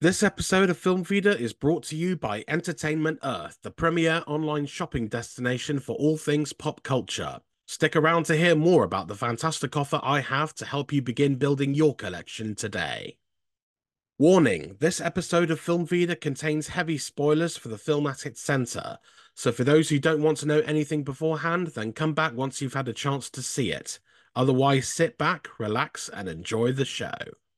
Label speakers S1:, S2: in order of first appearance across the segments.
S1: This episode of Film Feeder is brought to you by Entertainment Earth, the premier online shopping destination for all things pop culture. Stick around to hear more about the fantastic offer I have to help you begin building your collection today. Warning, this episode of Film Feeder contains heavy spoilers for the film at its center. So for those who don't want to know anything beforehand, then come back once you've had a chance to see it. Otherwise, sit back, relax, and enjoy the show.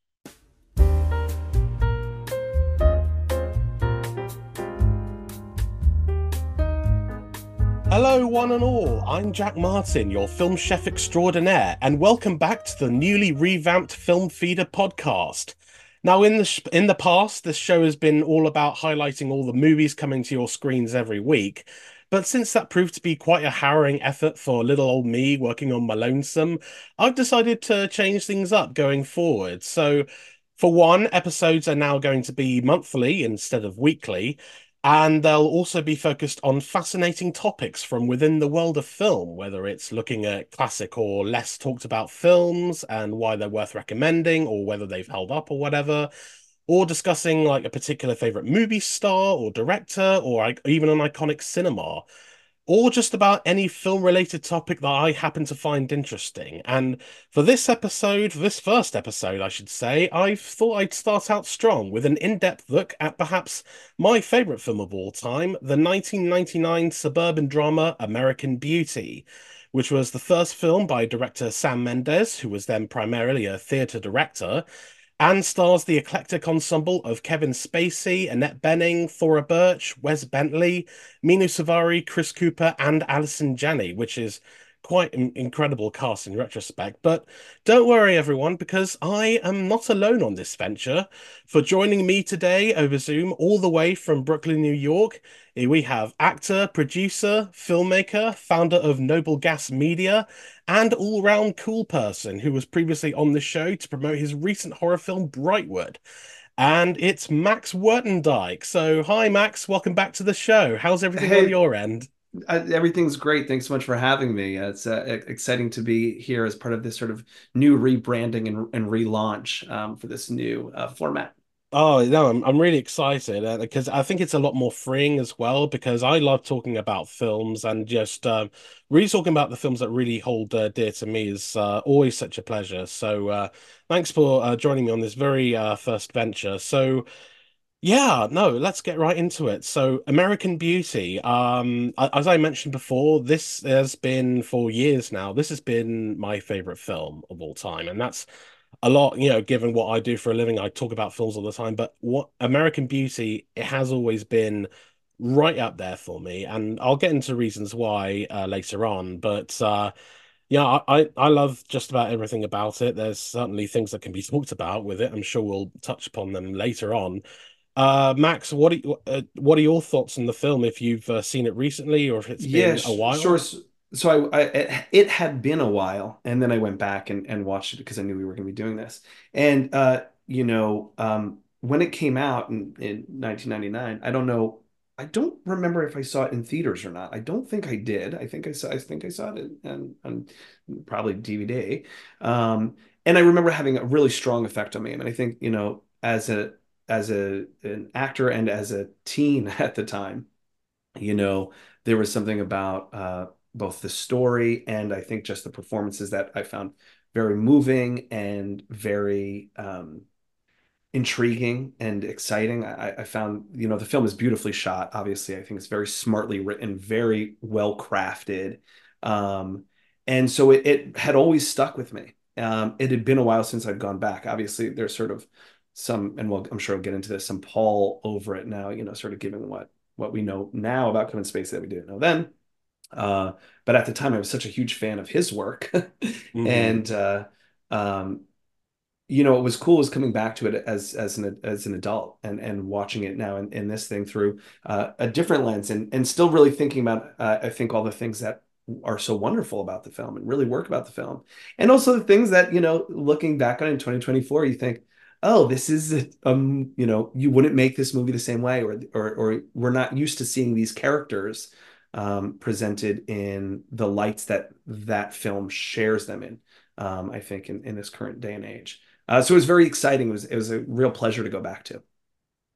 S1: Hello, one and all. I'm Jack Martin, your film chef extraordinaire, and welcome back to the newly revamped Film Feeder podcast. Now, in the past, this show has been all about highlighting all the movies coming to your screens every week. But since that proved to be quite a harrowing effort for little old me working on my lonesome, I've decided to change things up going forward. So, for one, episodes are now going to be monthly instead of weekly. And they'll also be focused on fascinating topics from within the world of film, whether it's looking at classic or less talked about films and why they're worth recommending, or whether they've held up or whatever, or discussing like a particular favorite movie star or director, or like, even an iconic cinema, or just about any film related topic that I happen to find interesting. And for this episode, this first episode, I should say, I thought I'd start out strong with an in depth look at perhaps my favorite film of all time, the 1999 suburban drama American Beauty, which was the first film by director Sam Mendes, who was then primarily a theatre director, and stars the eclectic ensemble of Kevin Spacey, Annette Bening, Thora Birch, Wes Bentley, Minu Savari, Chris Cooper, and Alison Janney, which is quite an incredible cast in retrospect. But don't worry, everyone, because I am not alone on this venture. For joining me today over Zoom, all the way from Brooklyn, New York, we have actor, producer, filmmaker, founder of Noble Gas Media, and all-round cool person who was previously on the show to promote his recent horror film Brightwood. And it's Max Wertendijk. So, hi, Max. Welcome back to the show. How's everything on
S2: Hey,
S1: your end?
S2: everything's great. Thanks so much for having me. It's exciting to be here as part of this sort of new rebranding and relaunch for this new format.
S1: Oh, no, I'm really excited because I think it's a lot more freeing as well because I love talking about films and just really talking about the films that really hold dear to me is always such a pleasure. So thanks for joining me on this very first venture. So yeah, no, let's get right into it. So, American Beauty, as I mentioned before, this has been for years now. This has been my favorite film of all time, and that's a lot, given what I do for a living. I talk about films all the time, but what American Beauty, it has always been right up there for me, and I'll get into reasons why later on. But yeah, I love just about everything about it. There's certainly things that can be talked about with it. I'm sure we'll touch upon them later on. Max, what are your thoughts on the film if you've seen it recently or if it's been a
S2: Yes, sure.
S1: while?
S2: So it had been a while, and then I went back and watched it because I knew we were going to be doing this. And when it came out in 1999, I don't know. I don't remember if I saw it in theaters or not. I don't think I did. I think I saw it on probably DVD. And I remember having a really strong effect on me. I mean, I think, as a an actor and as a teen at the time, you know, there was something about both the story and I think just the performances that I found very moving and very intriguing and exciting. I found, the film is beautifully shot. Obviously, I think it's very smartly written, very well crafted. Um, and so it had always stuck with me. It had been a while since I'd gone back. Obviously, there's sort of some, and I'm sure we'll get into this, some pall over it now, sort of given what we know now about Kevin Spacey that we didn't know then. Uh, but at the time, I was such a huge fan of his work,
S1: Hmm.
S2: and um, what was cool was coming back to it as an adult and watching it now in this thing through a different lens and still really thinking about I think all the things that are so wonderful about the film and really work about the film, and also the things that looking back on in 2024 you think, oh, this is you wouldn't make this movie the same way, or we're not used to seeing these characters presented in the lights that film shares them in. I think in this current day and age. So it was very exciting. It was a real pleasure to go back to.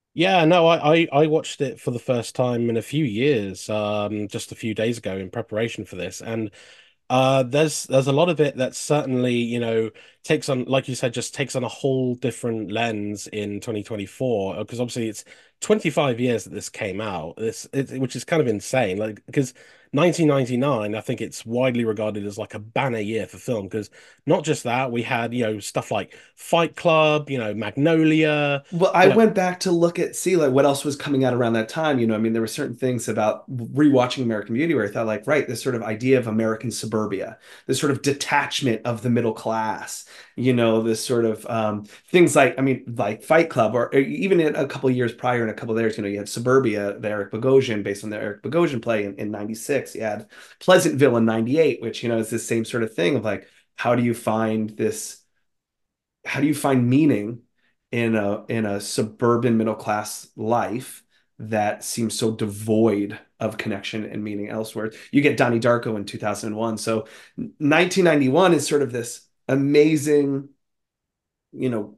S1: Yeah, no, I watched it for the first time in a few years, just a few days ago in preparation for this, and there's a lot of it that certainly, takes on, like you said, just takes on a whole different lens in 2024, because obviously it's 25 years that this came out, which is kind of insane. Like, because 1999, I think it's widely regarded as like a banner year for film, because not just that, we had, stuff like Fight Club, Magnolia,
S2: Well, I
S1: you know,
S2: went back to look at see like what else was coming out around that time. I mean, there were certain things about rewatching American Beauty where I thought like, right, this sort of idea of American suburbia, this sort of detachment of the middle class, this sort of things like, I mean, like Fight Club, or even in a couple of years prior, in a couple of years, you had Suburbia, the Eric Bogosian, based on the Eric Bogosian play in 96. You had Pleasantville in 98, which, is this same sort of thing of like, how do you find this? How do you find meaning in a suburban middle class life that seems so devoid of connection and meaning elsewhere? You get Donnie Darko in 2001. So 1991 is sort of this amazing, you know,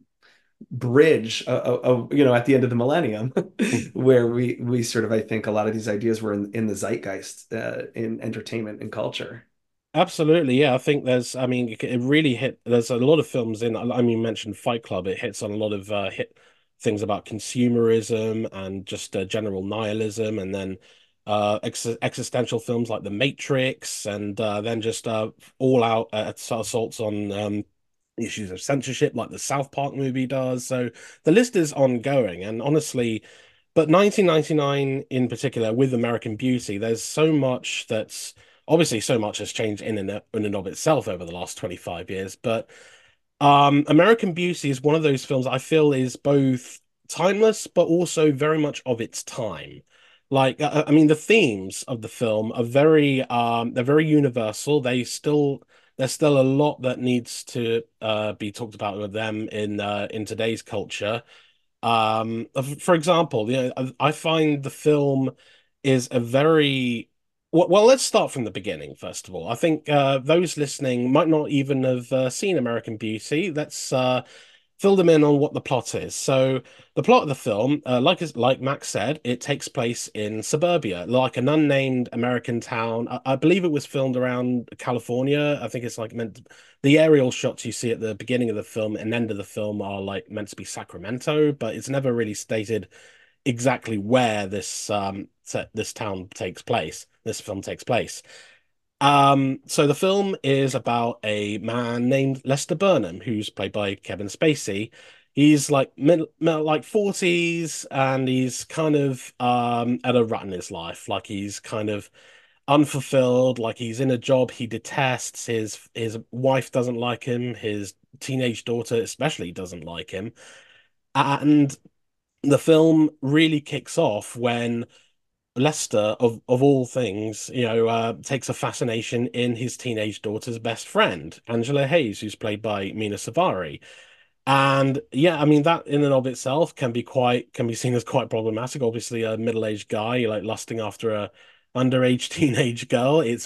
S2: bridge, at the end of the millennium, where we sort of, I think, a lot of these ideas were in the zeitgeist, in entertainment and culture.
S1: Absolutely, yeah. I think I mean, it really hit. There's a lot of films in. I mean, you mentioned Fight Club. It hits on a lot of hit things about consumerism and just general nihilism, and then existential films like The Matrix, and then just all out assaults on issues of censorship, like the South Park movie does. So the list is ongoing, and honestly. But 1999 in particular, with American Beauty, there's so much that's obviously so much has changed in and of itself over the last 25 years. But American Beauty is one of those films I feel is both timeless, but also very much of its time. Like, I mean, the themes of the film are they're very universal. There's still a lot that needs to be talked about with them in today's culture. For example, I find the film is a very well, let's start from the beginning, first of all. I think those listening might not even have seen American Beauty. Let's fill them in on what the plot is. So, the plot of the film, like Max said, it takes place in suburbia, like an unnamed American town. I believe it was filmed around California. I think it's like the aerial shots you see at the beginning of the film and end of the film are like meant to be Sacramento, but it's never really stated exactly where this town takes place. This film takes place. So the film is about a man named Lester Burnham, who's played by Kevin Spacey. He's like like 40s, and he's kind of at a rut in his life. Like he's kind of unfulfilled, like he's in a job he detests. His wife doesn't like him, his teenage daughter especially doesn't like him. And the film really kicks off when Lester, of all things, takes a fascination in his teenage daughter's best friend, Angela Hayes, who's played by Mina Savari. And yeah, I mean that in and of itself can be seen as quite problematic. Obviously, a middle-aged guy like lusting after a underage teenage girl. It's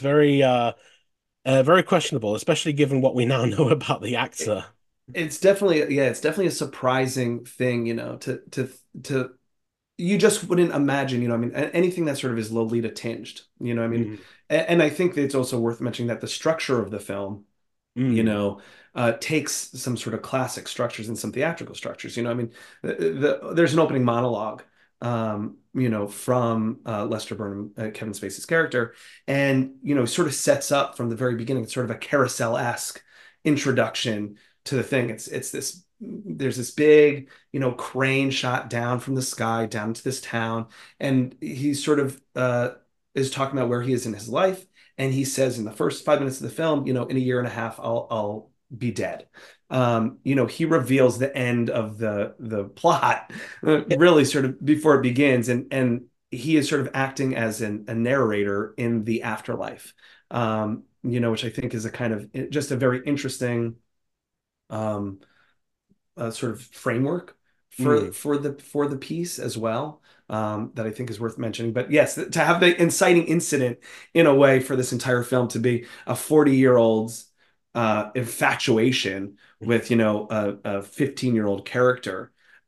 S1: very questionable, especially given what we now know about the
S2: It,
S1: actor.
S2: it's definitely, yeah, it's definitely a surprising thing, to you just wouldn't imagine, I mean, anything that sort of is Lolita tinged, I mean,
S1: Mm,
S2: and I think that it's also worth mentioning that the structure of the film, you
S1: mm,
S2: know, takes some sort of classic structures and some theatrical structures. I mean, there's an opening monologue, from Lester Burnham, Kevin Spacey's character, and sort of sets up from the very beginning. It's sort of a carousel-esque introduction to the thing. It's this. There's this big, crane shot down from the sky down to this town, and he sort of is talking about where he is in his life, and he says in the first 5 minutes of the film, in a year and a half, I'll be dead. He reveals the end of the plot, really sort of before it begins, and he is sort of acting as a narrator in the afterlife, which I think is a kind of just a very interesting um, sort of framework for
S1: mm.
S2: the piece as well, that I think is worth mentioning. But yes, to have the inciting incident in a way for this entire film to be a 40-year-old's infatuation with a 15-year-old character,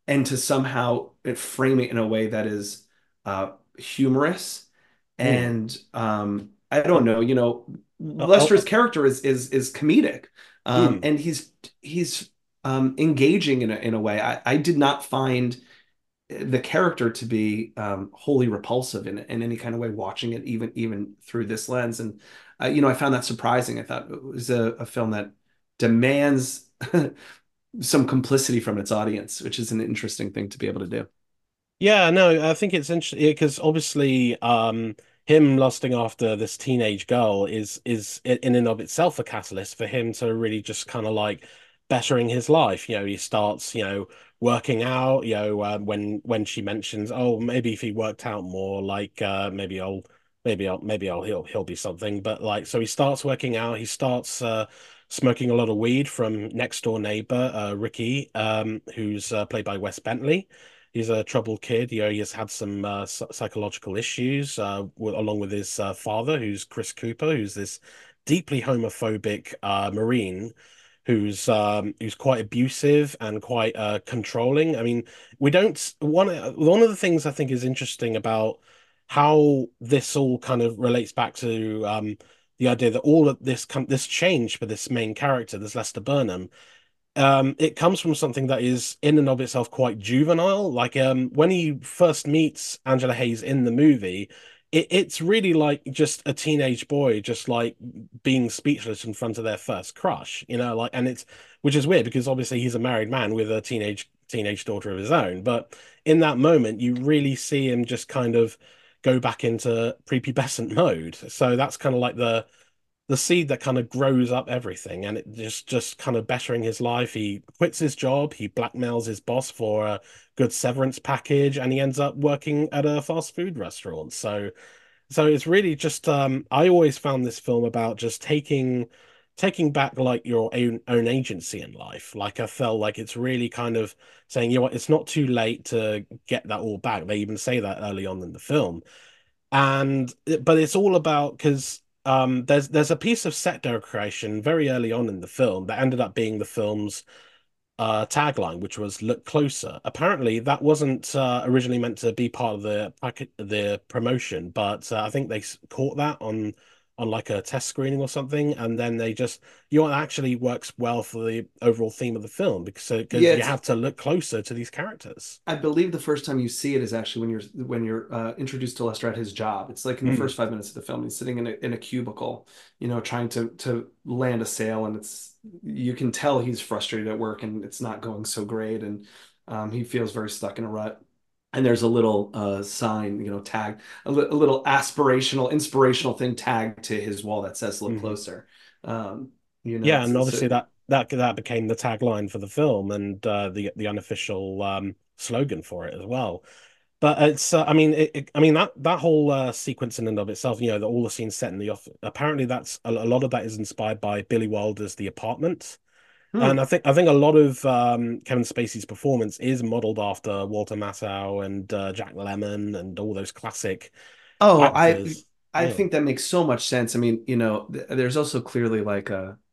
S2: and to somehow frame it in a way that is humorous
S1: Mm.
S2: and I don't know,
S1: Oh,
S2: Lester's character is comedic,
S1: mm.
S2: and he's engaging in a way. I did not find the character to be wholly repulsive in any kind of way watching it even through this lens, and I found that surprising. I thought it was a film that demands some complicity from its audience, which is an interesting thing to be able to do.
S1: Yeah, no, I think it's interesting because obviously, him lusting after this teenage girl is in and of itself a catalyst for him to really just kind of like bettering his life. He starts, working out. When she mentions, oh, maybe if he worked out more, like maybe I'll he'll be something. But like, so he starts working out. He starts smoking a lot of weed from next door neighbor, Ricky, who's played by Wes Bentley. He's a troubled kid. He has had some psychological issues, along with his father, who's Chris Cooper, who's this deeply homophobic Marine, who's quite abusive and quite controlling. I mean, we don't one of the things I think is interesting about how this all kind of relates back to the idea that all of this change for this main character, this Lester Burnham, it comes from something that is in and of itself quite juvenile. Like when he first meets Angela Hayes in the movie, it's really like just a teenage boy just like being speechless in front of their first crush, like, and it's which is weird because obviously he's a married man with a teenage daughter of his own. But in that moment, you really see him just kind of go back into prepubescent mode. So that's kind of like the seed that kind of grows up everything, and it just kind of bettering his life. He quits his job, he blackmails his boss for a good severance package, and he ends up working at a fast food restaurant. So it's really just I always found this film about just taking back like your own agency in life. Like I felt like it's really kind of saying, you know what, it's not too late to get that all back. They even say that early on in the film. But it's all about because there's a piece of set decoration very early on in the film that ended up being the film's tagline, which was "Look closer." Apparently, that wasn't originally meant to be part of the promotion, but I think they caught that on like a test screening or something, and then they just, it actually works well for the overall theme of the film because
S2: Yeah,
S1: you have to look closer to these characters.
S2: I believe the first time you see it is actually when you're introduced to Lester at his job. It's like in the
S1: Mm,
S2: first 5 minutes of the film. He's sitting in a cubicle, trying to land a sale, and you can tell he's frustrated at work and it's not going so great, and he feels very stuck in a rut. And there's a little sign, tagged a little aspirational, inspirational thing tagged to his wall that says "Look
S1: mhm.
S2: closer."
S1: Yeah, and
S2: It's
S1: obviously
S2: a,
S1: that became the tagline for the film and the unofficial slogan for it as well. But it's I mean that whole sequence in and of itself, all the scenes set in the office. Apparently, that's a lot of that is inspired by Billy Wilder's The Apartment, and
S2: hmm.
S1: I think a lot of Kevin Spacey's performance is modeled after Walter Matthau and Jack Lemmon and all those classic
S2: Oh,
S1: actors.
S2: I
S1: Yeah.
S2: think that makes so much sense. I mean, there's also clearly like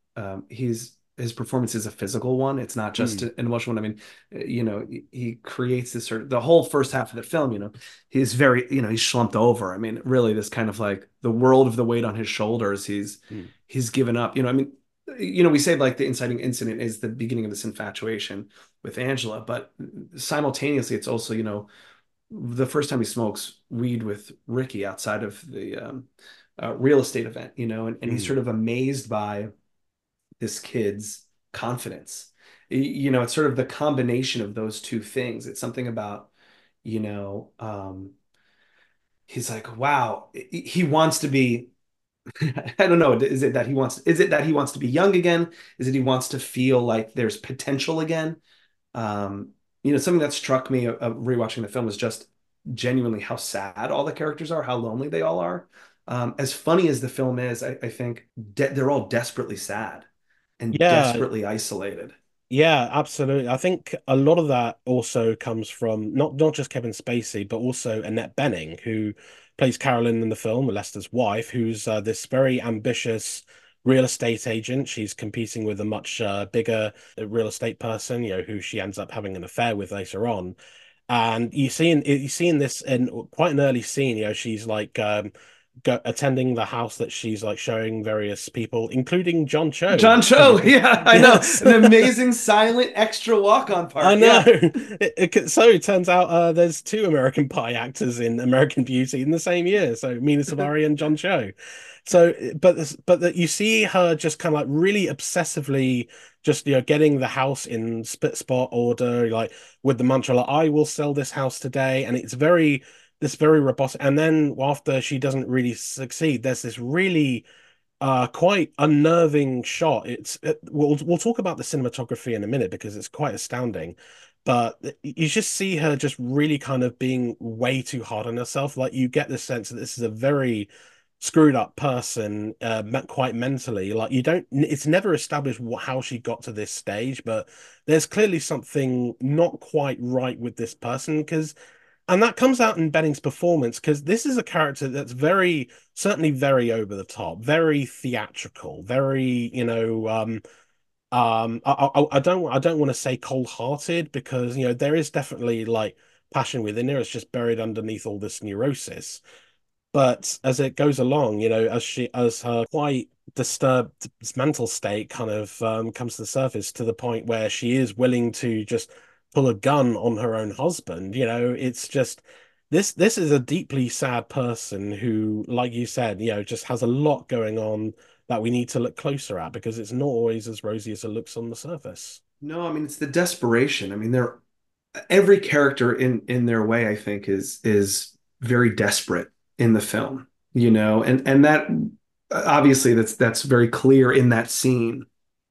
S2: his performance is a physical one. It's not just
S1: Mm,
S2: an emotional one. I mean, he creates this sort of the whole first half of the film, he's very, he's slumped over. I mean, really this kind of like the world of the weight on his shoulders.
S1: mm,
S2: He's given up. I mean, we say like the inciting incident is the beginning of this infatuation with Angela, but simultaneously it's also, the first time he smokes weed with Ricky outside of the real estate event, and he's
S1: mm,
S2: sort of amazed by this kid's confidence. It's sort of the combination of those two things. It's something about, you know, um, he's like, wow, he wants to be. I don't know. Is it that he wants to be young again? Is it he wants to feel like there's potential again? Um, Something that struck me rewatching the film is just genuinely how sad all the characters are, how lonely they all are. As funny as the film is, I think they're all desperately sad and
S1: yeah,
S2: desperately isolated.
S1: yeah, absolutely. I think a lot of that also comes from not just Kevin Spacey, but also Annette Bening, who plays Carolyn in the film, Lester's wife, who's this very ambitious real estate agent. She's competing with a much bigger real estate person, who she ends up having an affair with later on. And you see in this in quite an early scene, she's like attending the house that she's like showing various people, including John Cho.
S2: John Cho, yeah, I know.
S1: Yes.
S2: An amazing silent extra walk-on
S1: I
S2: part.
S1: know.
S2: Yeah.
S1: So it turns out there's two American Pie actors in American Beauty in the same year. So Mina Suvari and John Cho. So, but that you see her just kind of like really obsessively just getting the house in spot order, like with the mantra like I will sell this house today, and it's very robust. And then after she doesn't really succeed, there's this really quite unnerving shot. We'll talk about the cinematography in a minute because it's quite astounding. But you just see her just really kind of being way too hard on herself. Like you get the sense that this is a very screwed up person, quite mentally. Like you don't, it's never established how she got to this stage, but there's clearly something not quite right with this person because and that comes out in Benning's performance because this is a character that's certainly very over the top, very theatrical, very, I don't want to say cold-hearted because, there is definitely like passion within her. It's just buried underneath all this neurosis. But as it goes along, as her quite disturbed mental state kind of comes to the surface to the point where she is willing to just pull a gun on her own husband, it's just this is a deeply sad person who, like you said, just has a lot going on that we need to look closer at because it's not always as rosy as it looks on the surface.
S2: No, I mean it's the desperation. I mean, they're every character in their way, I think, is very desperate in the film, and that obviously that's very clear in that scene,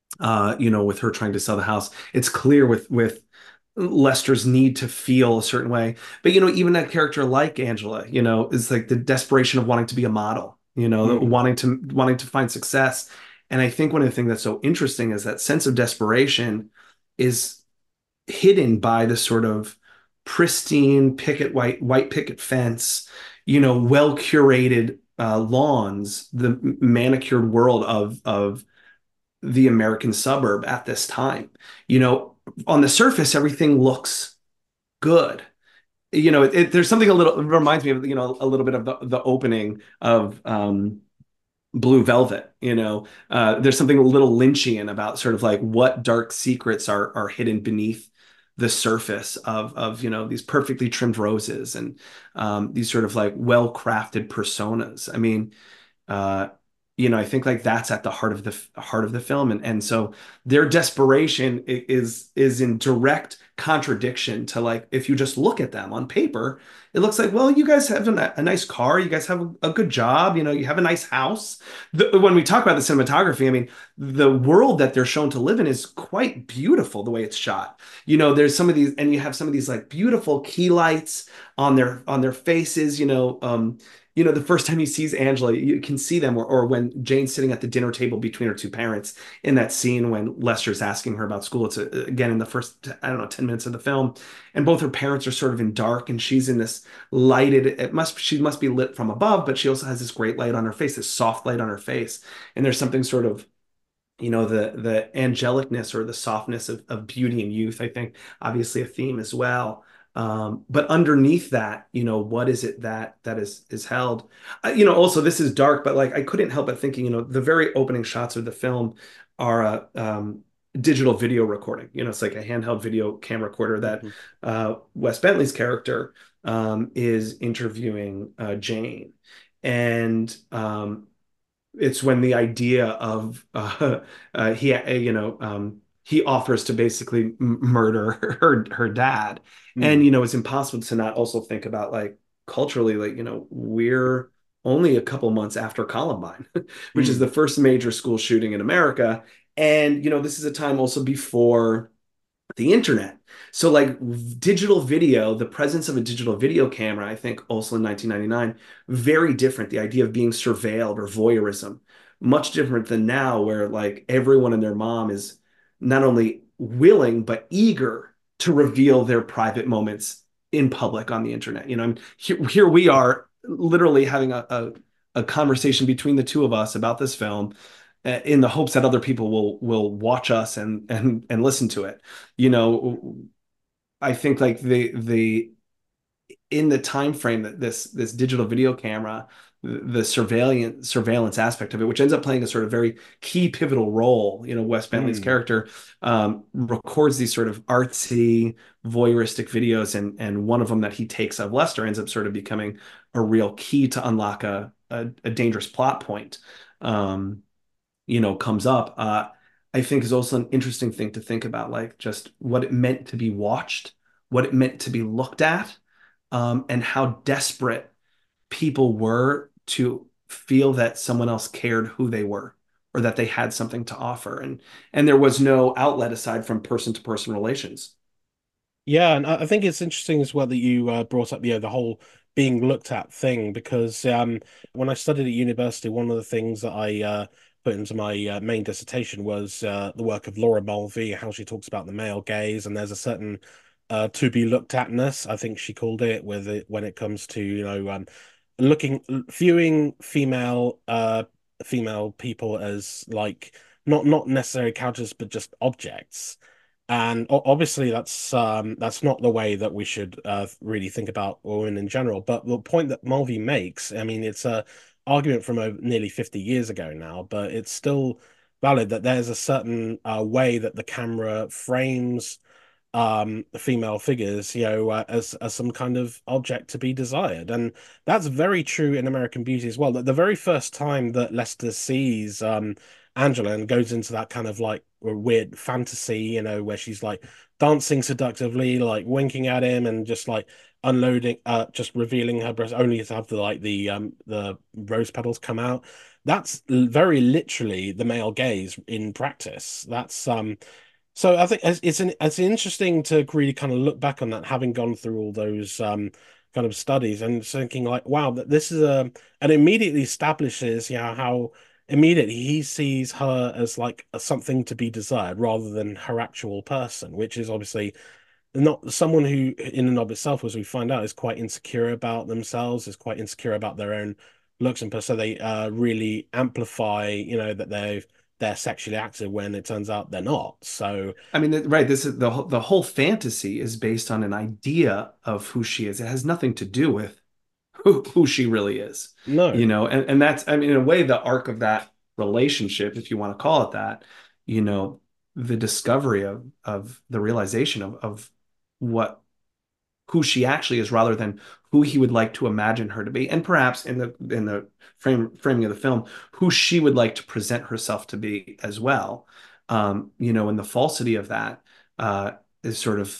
S2: with her trying to sell the house. It's clear with Lester's need to feel a certain way. But even that character like Angela, is like the desperation of wanting to be a model,
S1: Mm,
S2: wanting to find success. And I think one of the things that's so interesting is that sense of desperation is hidden by the sort of pristine white picket fence, well curated lawns, the manicured world of the American suburb at this time. On the surface, everything looks good. There's something it reminds me of, a little bit of the opening of Blue Velvet. There's something a little Lynchian about sort of like what dark secrets are hidden beneath the surface of these perfectly trimmed roses and these sort of like well crafted personas. I mean, uh, I think like that's at the heart of the film, and so their desperation is in direct contradiction to like if you just look at them on paper, it looks like, well, you guys have a nice car, you guys have a good job, you have a nice house. When we talk about the cinematography, I mean, the world that they're shown to live in is quite beautiful the way it's shot. There's some of these, and you have some of these like beautiful key lights on their faces. The first time he sees Angela, you can see them, or when Jane's sitting at the dinner table between her two parents in that scene when Lester's asking her about school. It's again in the first, I don't know, 10 minutes of the film, and both her parents are sort of in dark, and she's in this lighted. She must be lit from above, but she also has this great light on her face, this soft light on her face, and there's something sort of the angelicness or the softness of beauty and youth, I think, obviously a theme as well. But underneath that, what is it that is held? Also this is dark, but like I couldn't help but thinking, the very opening shots of the film are a digital video recording. It's like a handheld video camera recorder that
S1: mhm,
S2: Wes Bentley's character is interviewing Jane, and it's when the idea of he offers to basically murder her dad, and
S1: mm,
S2: it's impossible to not also think about like culturally, like we're only a couple months after Columbine, which is
S1: mm,
S2: the first major school shooting in America, and this is a time also before the internet. So like digital video, the presence of a digital video camera, I think also in 1999, very different. The idea of being surveilled or voyeurism, much different than now, where like everyone and their mom is not only willing but eager to reveal their private moments in public on the internet. And here we are literally having a conversation between the two of us about this film, in the hopes that other people will watch us and listen to it. You know, I think like the in the time frame that this digital video camera, the surveillance aspect of it, which ends up playing a sort of very key pivotal role. You know, Wes Bentley's
S1: Mm.
S2: character records these sort of artsy, voyeuristic videos, and one of them that he takes of Lester ends up sort of becoming a real key to unlock a dangerous plot point. Um, Comes up. I think is also an interesting thing to think about, like just what it meant to be watched, what it meant to be looked at, and how desperate people were to feel that someone else cared who they were or that they had something to offer. And there was no outlet aside from person to person relations.
S1: Yeah, and I think it's interesting as well that you brought up, the whole being looked at thing, because when I studied at university, one of the things that I put into my main dissertation was the work of Laura Mulvey, how she talks about the male gaze, and there's a certain to be looked atness, I think she called it, with it when it comes to, looking, viewing female people as like not necessarily couches, but just objects. And obviously, that's not the way that we should really think about women in general. But the point that Mulvey makes, I mean, it's a argument from nearly 50 years ago now, but it's still valid that there's a certain way that the camera frames female figures, as some kind of object to be desired. And that's very true in American Beauty as well. That the very first time that Lester sees Angela and goes into that kind of like weird fantasy, where she's like dancing seductively, like winking at him and just like unloading, just revealing her breast only to have the rose petals come out. That's very literally the male gaze in practice. That's so I think it's interesting to really kind of look back on that, having gone through all those kind of studies, and thinking like, wow, that this is and immediately establishes, how immediately he sees her as like something to be desired rather than her actual person, which is obviously not someone who, in and of itself, as we find out, is quite insecure about themselves, is quite insecure about their own looks, and so they really amplify, that they're sexually active when it turns out they're not. So
S2: I mean, right. This is the whole fantasy is based on an idea of who she is. It has nothing to do with who she really is,
S1: no.
S2: and that's, I mean, in a way, the arc of that relationship, if you want to call it that, you know, the discovery of the realization of what who she actually is rather than who he would like to imagine her to be, and perhaps in the framing of the film, who she would like to present herself to be as well. And the falsity of that is sort of,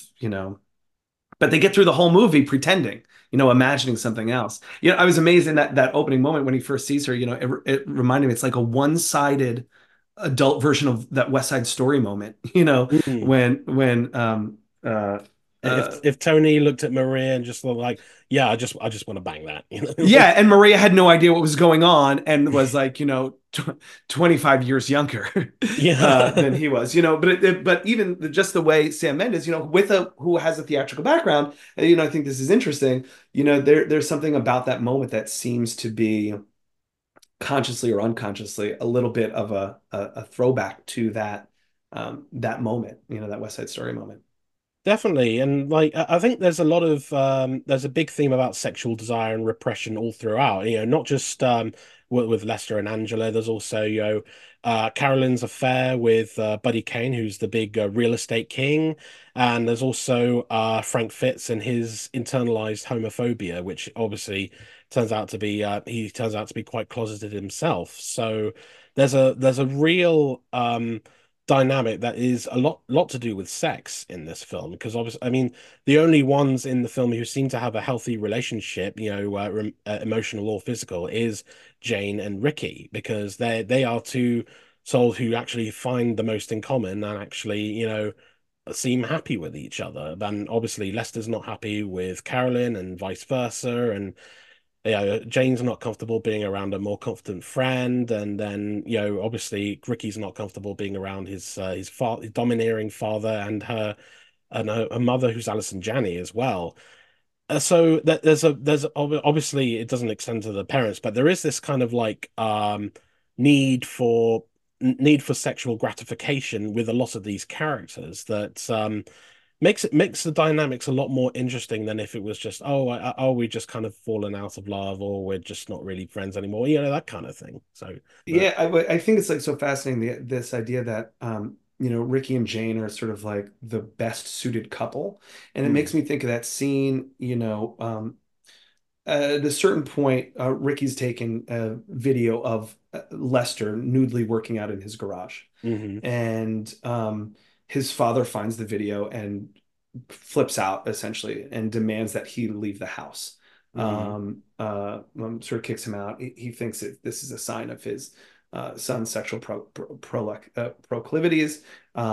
S2: but they get through the whole movie pretending, imagining something else. I was amazed in that opening moment when he first sees her. It reminded me, it's like a one-sided adult version of that West Side Story moment.
S1: Mm.
S2: When
S1: If
S2: uh,
S1: if Tony looked at Maria and just looked like, yeah, I just want to bang that,
S2: yeah, and Maria had no idea what was going on and was like, 25 years younger than
S1: Yeah.
S2: he was, but even just the way Sam Mendes, with a who has a theatrical background, I think this is interesting. There's something about that moment that seems to be consciously or unconsciously a little bit of a throwback to that moment, that West Side Story moment.
S1: Definitely. And like I think there's a lot of there's a big theme about sexual desire and repression all throughout, not just with Lester and Angela. There's also, Carolyn's affair with Buddy Kane, who's the big real estate king. And there's also Frank Fitz and his internalized homophobia, which obviously he turns out to be quite closeted himself. So there's a real dynamic that is a lot to do with sex in this film, because obviously, I mean, the only ones in the film who seem to have a healthy relationship, emotional or physical, is Jane and Ricky, because they are two souls who actually find the most in common and actually, seem happy with each other. And obviously Lester's not happy with Carolyn and vice versa, and Jane's not comfortable being around a more confident friend, and then obviously Ricky's not comfortable being around his domineering father, and her mother, who's Alison Janney as well. So obviously it doesn't extend to the parents, but there is this kind of like need for need for sexual gratification with a lot of these characters that makes the dynamics a lot more interesting than if it was just we just kind of fallen out of love or we're just not really friends anymore, that kind of thing. So, but
S2: Yeah, I think it's like so fascinating this idea that Ricky and Jane are sort of like the best suited couple, and it
S1: mm,
S2: makes me think of that scene. At a certain point, Ricky's taking a video of Lester nudely working out in his garage,
S1: hmm
S2: and his father finds the video and flips out essentially and demands that he leave the house.
S1: mm,
S2: Sort of kicks him out. He thinks that this is a sign of his son's sexual proclivities,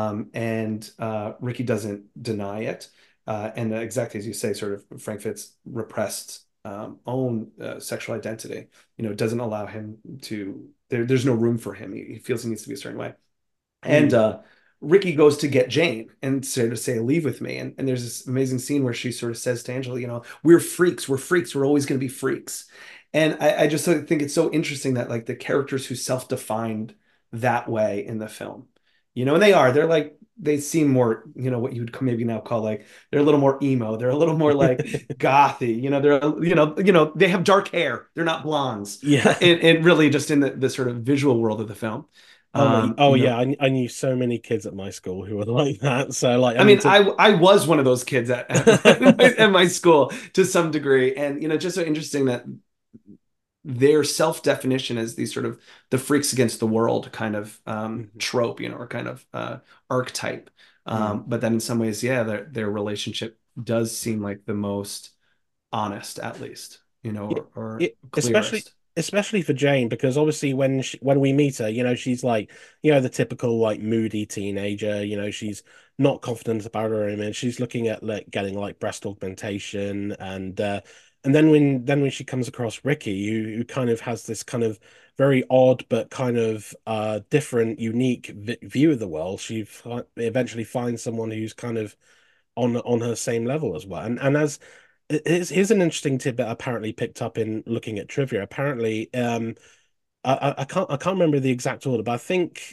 S2: and Ricky doesn't deny it. And exactly as you say, sort of Frank Fitz repressed own sexual identity, doesn't allow him to. There's no room for him. He feels he needs to be a certain way. And
S1: mm.
S2: Ricky goes to get Jane and sort of say, leave with me. And there's this amazing scene where she sort of says to Angela, we're freaks. We're freaks. We're always going to be freaks. And I just think it's so interesting that like the characters who self-defined that way in the film, and they're like, they seem more, what you would maybe now call like, they're a little more emo. They're a little more like gothy, they're, they have dark hair. They're not blondes.
S1: Yeah.
S2: And really just in the sort of visual world of the film.
S1: Oh yeah, I knew so many kids at my school who were like that. So like, I
S2: I
S1: mean,
S2: mean, I was one of those kids at my school to some degree, and just so interesting that their self-definition as these sort of the freaks against the world kind of
S1: Mhm.
S2: trope, or kind of archetype.
S1: Mm.
S2: But then in some ways, yeah, their relationship does seem like the most honest, at least,
S1: Yeah,
S2: or
S1: yeah, especially
S2: clearest.
S1: especially for Jane, because obviously when we meet her, she's like, the typical like moody teenager. She's not confident about her image. She's looking at like getting like breast augmentation, and then when she comes across Ricky, who kind of has this kind of very odd but kind of different, unique view of the world, she eventually finds someone who's kind of on her same level as well. And as here's an interesting tidbit I apparently picked up in looking at trivia. Apparently, I can't remember the exact order, but I think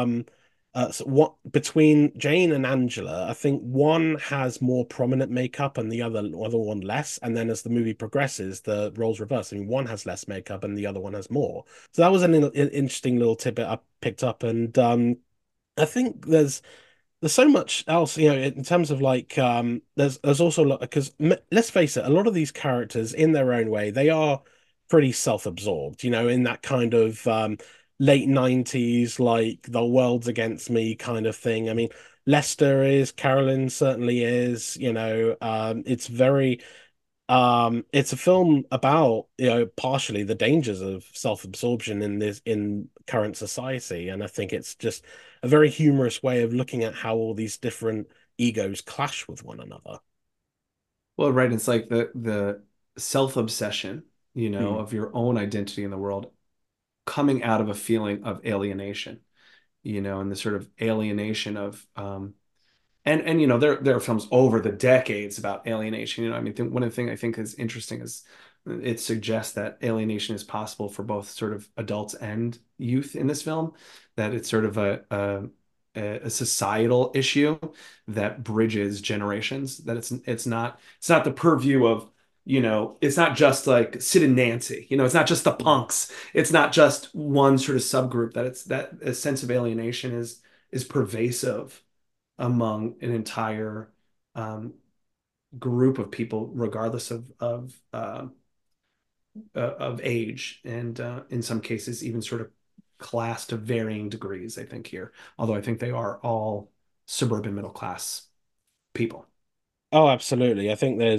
S1: so what between Jane and Angela, I think one has more prominent makeup and the other one less. And then as the movie progresses, the roles reverse. I mean, one has less makeup and the other one has more. So that was an interesting little tidbit I picked up, and I think there's so much else, in terms of like there's also because let's face it, a lot of these characters in their own way, they are pretty self-absorbed, in that kind of late 90s, like the world's against me kind of thing. I mean, Lester is, Carolyn certainly is, it's a film about, partially the dangers of self-absorption in current society. And I think it's just a very humorous way of looking at how all these different egos clash with one another.
S2: Well, right, it's like the self-obsession,
S1: Mm,
S2: of your own identity in the world coming out of a feeling of alienation, and the sort of alienation of and there are films over the decades about alienation. I mean, one of the things I think is interesting is it suggests that alienation is possible for both sort of adults and youth in this film, that it's sort of a societal issue that bridges generations, that it's not the purview of, it's not just like Sid and Nancy, it's not just the
S1: mm.
S2: punks, it's not just one sort of subgroup, that it's that a sense of alienation is pervasive among an entire group of people, regardless of age, and in some cases even sort of class to varying degrees. I think here, although I think they are all suburban middle class people.
S1: Oh, absolutely.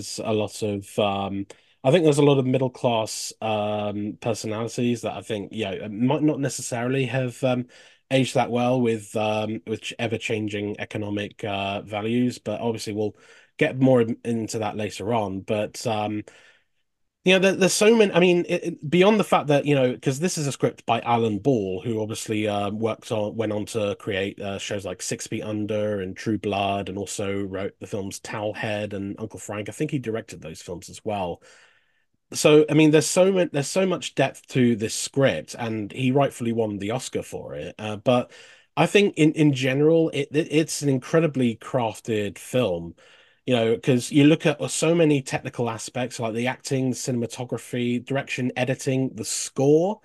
S1: I think there's a lot of middle class personalities that I think, might not necessarily have aged that well with ever changing economic values, but obviously we'll get more into that later on. But there's so many. I mean, beyond the fact that because this is a script by Alan Ball, who obviously went on to create shows like 6 Feet Under and True Blood, and also wrote the films Towelhead and Uncle Frank. I think he directed those films as well. so I mean, there's so much depth to this script, and he rightfully won the Oscar for it. But I think in general, it's an incredibly crafted film. You know, because you look at so many technical aspects like the acting, cinematography, direction, editing, the score.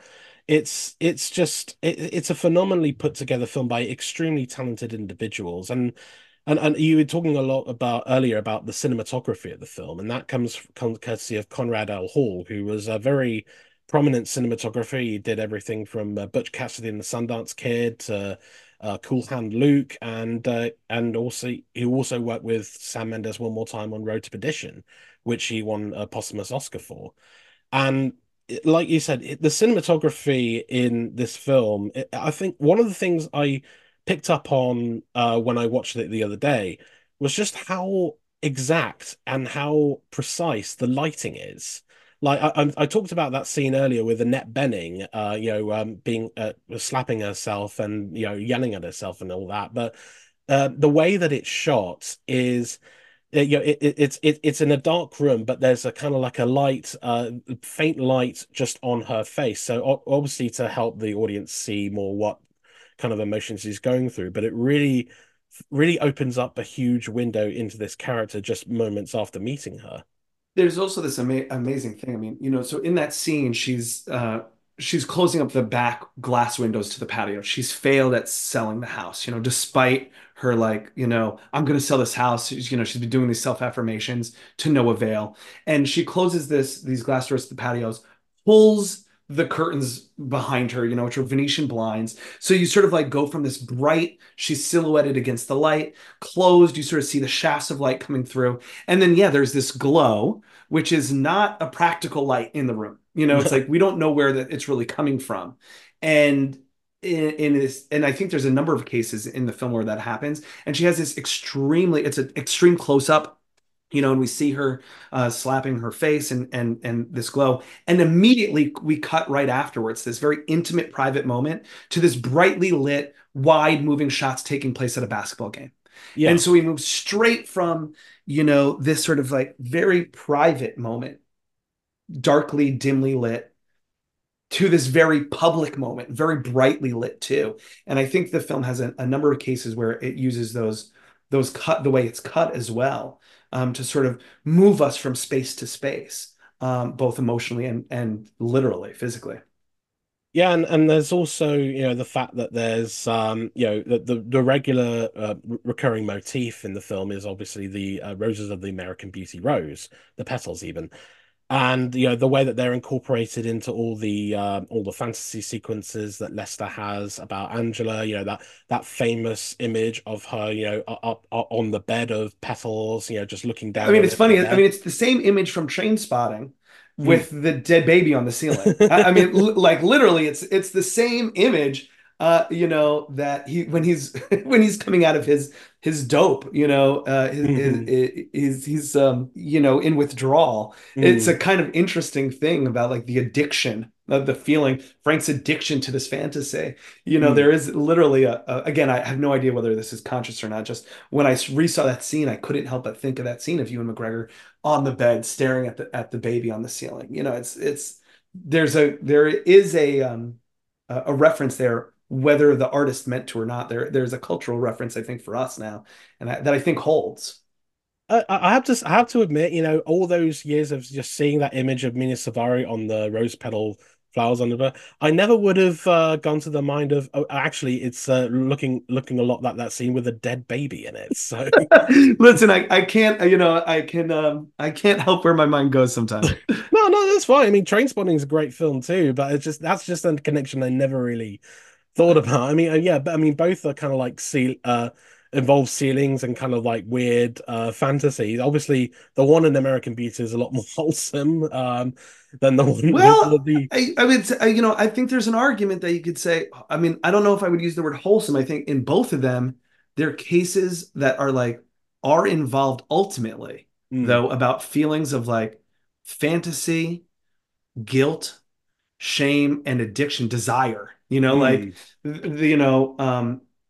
S1: It's a phenomenally put together film by extremely talented individuals, and you were talking a lot about earlier about the cinematography of the film, and that comes courtesy of Conrad L. Hall, who was a very prominent cinematographer. He did everything from Butch Cassidy and the Sundance Kid to Cool Hand Luke, and also he also worked with Sam Mendes one more time on Road to Perdition, which he won a posthumous Oscar for. And like you said, the cinematography in this film, I think one of the things I picked up on when I watched it the other day was just how exact and how precise the lighting is. Like I talked about that scene earlier with Annette Bening, being slapping herself and yelling at herself and all that, but the way that it's shot is it's in a dark room, but there's a kind of like a light, faint light just on her face. So obviously to help the audience see more what kind of emotions she's going through. But it really opens up a huge window into this character just moments after meeting her.
S2: There's also this amazing thing. I mean, so in that scene, she's closing up the back glass windows to the patio. She's failed at selling the house, despite her like, I'm going to sell this house. She's been doing these self-affirmations to no avail. And she closes these glass doors to the patios, pulls the curtains behind her, which are Venetian blinds. So you sort of like go from this bright, she's silhouetted against the light, closed, you sort of see the shafts of light coming through. And then, yeah, there's this glow, which is not a practical light in the room. It's like we don't know where that it's really coming from. And in this, and I think there's a number of cases in the film where that happens. And she has this it's an extreme close up, and we see her slapping her face and this glow. And immediately we cut right afterwards, this very intimate, private moment to this brightly lit, wide moving shots taking place at a basketball game. And
S1: Yeah.
S2: so we move straight from, this sort of like very private moment, darkly, dimly lit, to this very public moment, very brightly lit too. And I think the film has a number of cases where it uses those cut the way it's cut as well, to sort of move us from space to space, both emotionally and literally, physically.
S1: Yeah, and there's also, the fact that there's the regular recurring motif in the film is obviously the roses of the American Beauty rose, the petals even. And the way that they're incorporated into all the fantasy sequences that Lester has about Angela, that famous image of her, up on the bed of petals, just looking
S2: I
S1: down
S2: mean,
S1: on
S2: it's
S1: him in
S2: funny. I
S1: bed.
S2: mean, it's the same image from Train Spotting
S1: Mm.
S2: with the dead baby on the ceiling. I mean, like literally, it's the same image. That he when he's when he's coming out of his dope. He's in withdrawal. It's a
S1: Mm.
S2: kind of interesting thing about like the addiction of the feeling, Frank's addiction to this fantasy.
S1: Mm.
S2: There is literally again, I have no idea whether this is conscious or not. Just when I resaw that scene, I couldn't help but think of that scene of Ewan McGregor on the bed staring at the baby on the ceiling. It's there is a reference there, whether the artist meant to or not. There's a cultural reference I think for us now, and that I think holds.
S1: I have to admit, all those years of just seeing that image of Mina Savari on the rose petal flowers on the book, I never would have gone to the mind of, oh, actually, it's looking a lot like that scene with a dead baby in it. So
S2: Listen, I can't, I can't help where my mind goes sometimes.
S1: no, that's fine. I mean, Trainspotting is a great film too, but that's just a connection I never really thought about. I mean, yeah, but I mean, both are kind of like involve ceilings and kind of like weird fantasies. Obviously, the one in American Beauty is a lot more wholesome than the one with all
S2: Well,
S1: the.
S2: I would say, I think there's an argument that you could say, I mean, I don't know if I would use the word wholesome. I think in both of them, there are cases that are involved ultimately,
S1: Mm,
S2: though, about feelings of like fantasy, guilt, shame, and addiction, desire, like,
S1: mm,
S2: you know,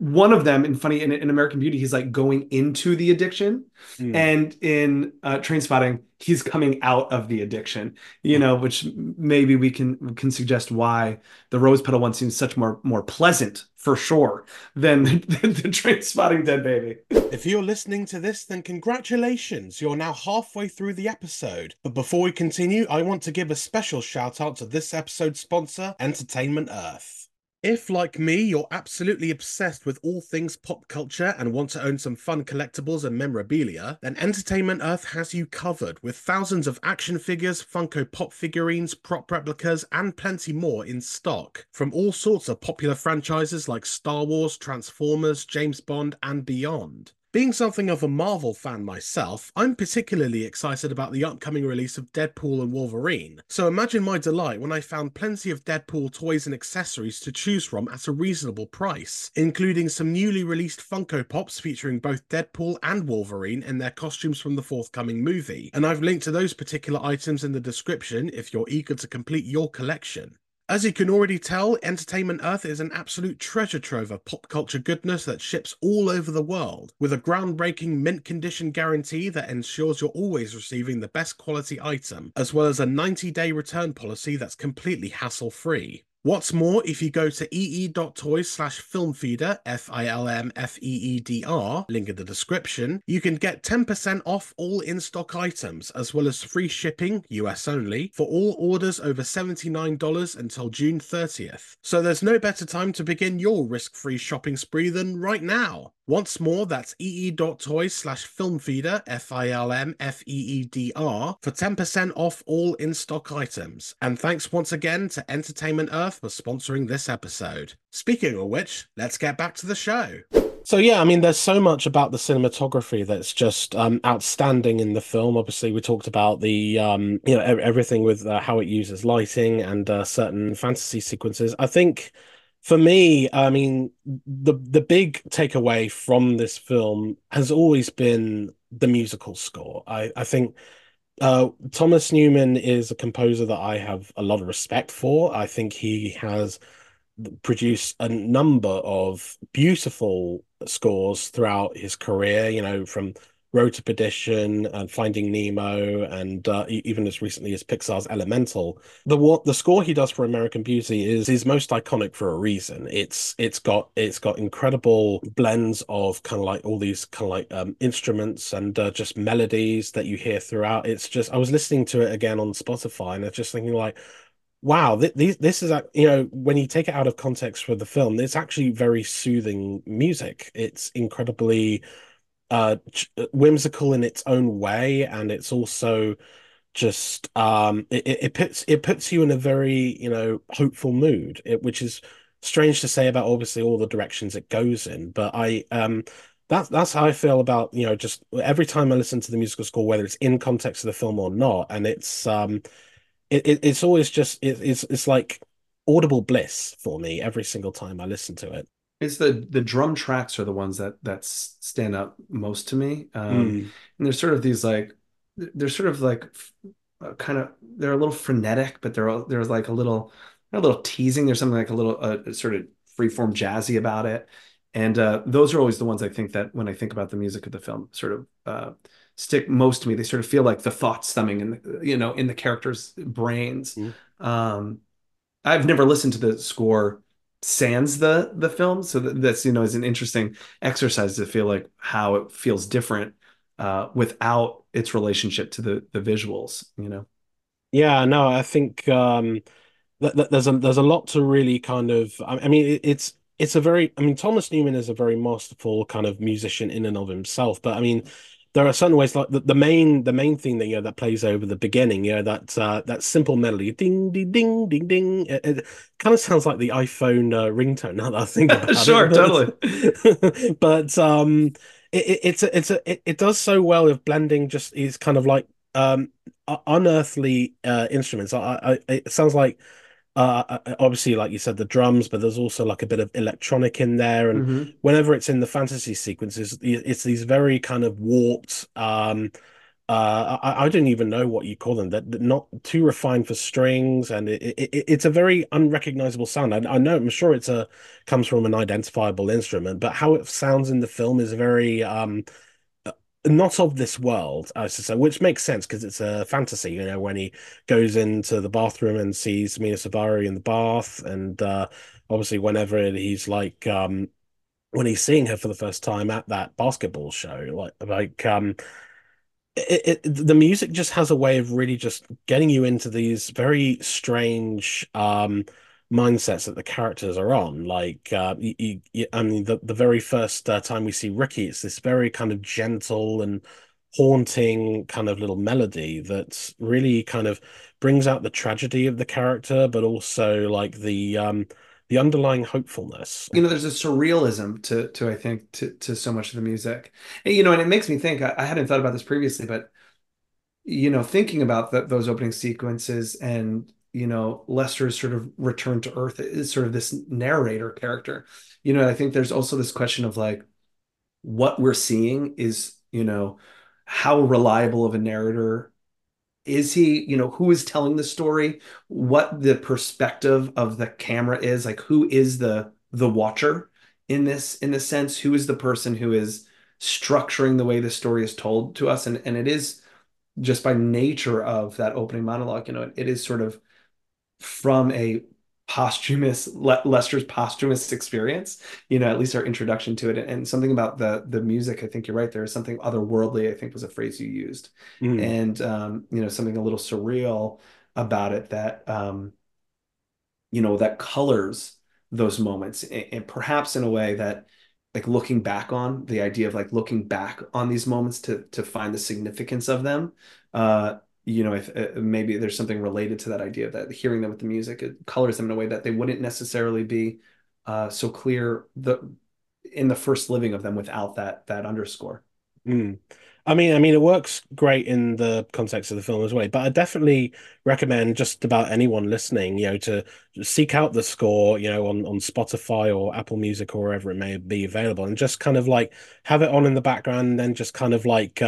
S2: one of them, in American Beauty, he's like going into the addiction,
S1: Mm.
S2: and in Trainspotting, he's coming out of the addiction. Which maybe we can suggest why the Rose Petal one seems such more pleasant for sure than the Trainspotting Dead Baby.
S1: If you're listening to this, then congratulations, you're now halfway through the episode. But before we continue, I want to give a special shout out to this episode's sponsor, Entertainment Earth. If, like me, you're absolutely obsessed with all things pop culture and want to own some fun collectibles and memorabilia, then Entertainment Earth has you covered with thousands of action figures, Funko Pop figurines, prop replicas, and plenty more in stock from all sorts of popular franchises like Star Wars, Transformers, James Bond, and beyond. Being something of a Marvel fan myself, I'm particularly excited about the upcoming release of Deadpool and Wolverine, so imagine my delight when I found plenty of Deadpool toys and accessories to choose from at a reasonable price, including some newly released Funko Pops featuring both Deadpool and Wolverine in their costumes from the forthcoming movie, and I've linked to those particular items in the description if you're eager to complete your collection. As you can already tell, Entertainment Earth is an absolute treasure trove of pop culture goodness that ships all over the world, with a groundbreaking mint condition guarantee that ensures you're always receiving the best quality item, as well as a 90-day return policy that's completely hassle-free. What's more, if you go to ee.toys/filmfeeder, FILMFEEDR, link in the description, you can get 10% off all in-stock items, as well as free shipping, US only, for all orders over $79 until June 30th. So there's no better time to begin your risk-free shopping spree than right now. Once more, that's ee.toys/filmfeeder, FILMFEEDR, for 10% off all in-stock items. And thanks once again to Entertainment Earth for sponsoring this episode. Speaking of which, let's get back to the show. So yeah, I mean, there's so much about the cinematography that's just outstanding in the film. Obviously, we talked about the everything with how it uses lighting and certain fantasy sequences. I think for me, I mean, the big takeaway from this film has always been the musical score. I think Thomas Newman is a composer that I have a lot of respect for. I think he has produced a number of beautiful scores throughout his career, from Road to Perdition and Finding Nemo, and even as recently as Pixar's Elemental. The score he does for American Beauty is most iconic for a reason. It's got incredible blends of kind of like all these kind of like instruments and just melodies that you hear throughout. It's just I was listening to it again on Spotify and I was just thinking like, wow, this is, when you take it out of context for the film, it's actually very soothing music. It's incredibly whimsical in its own way, and it's also just it puts you in a very, hopeful mood, which is strange to say about obviously all the directions it goes in. But that's how I feel about, just every time I listen to the musical score, whether it's in context of the film or not, and it's always just it's like audible bliss for me every single time I listen to it.
S2: It's the drum tracks are the ones that stand out most to me.
S1: Mm,
S2: And they're sort of like kind of they're a little frenetic, but there's like a little teasing. There's something like a little sort of freeform jazzy about it. And those are always the ones I think that when I think about the music of the film, sort of stick most to me. They sort of feel like the thoughts stemming in the characters' brains.
S1: mm.
S2: Um, I've never listened to the score sans the film, so that's is an interesting exercise to feel like how it feels different without its relationship to the visuals.
S1: Yeah, no, I think there's a lot to really kind of I mean it's a very I mean Thomas Newman is a very masterful kind of musician in and of himself, but I mean there are certain ways like the main thing that that plays over the beginning, that simple melody, ding ding ding ding ding. It kind of sounds like the iPhone ringtone now that I think about
S2: Sure, totally.
S1: it, but it does so well with blending just these kind of like unearthly instruments. It sounds like obviously, like you said, the drums, but there's also like a bit of electronic in there. And
S2: Hmm.
S1: whenever it's in the fantasy sequences, it's these very kind of warped, I don't even know what you call them. They're not too refined for strings, and it's a very unrecognizable sound. I know, I'm sure it's a comes from an identifiable instrument, but how it sounds in the film is very not of this world, I should say, which makes sense because it's a fantasy. You know, when he goes into the bathroom and sees Mina Sabari in the bath, and obviously whenever he's like when he's seeing her for the first time at that basketball show, the music just has a way of really just getting you into these very strange mindsets that the characters are on. Like I mean, the very first time we see Ricky, it's this very kind of gentle and haunting kind of little melody that really kind of brings out the tragedy of the character, but also like the underlying hopefulness.
S2: There's a surrealism to I think to so much of the music. And, and it makes me think, I hadn't thought about this previously, but thinking about those opening sequences and, Lester's sort of return to Earth is sort of this narrator character. I think there's also this question of like what we're seeing is, how reliable of a narrator is he? Who is telling the story? What the perspective of the camera is? Like, who is the watcher in this sense? Who is the person who is structuring the way the story is told to us? And it is just by nature of that opening monologue, it is sort of from a Lester's posthumous experience, at least our introduction to it. And something about the music, I think you're right. There is something otherworldly, I think was a phrase you used.
S1: Mm,
S2: And something a little surreal about it that that colors those moments, and perhaps in a way that, like, looking back on the idea of like looking back on these moments to find the significance of them. If maybe there's something related to that idea that hearing them with the music, it colors them in a way that they wouldn't necessarily be so clear in the first living of them without that underscore.
S1: mm. I mean, it works great in the context of the film as well. But I definitely recommend just about anyone listening, to seek out the score, on Spotify or Apple Music or wherever it may be available, and just kind of like have it on in the background, and then just kind of like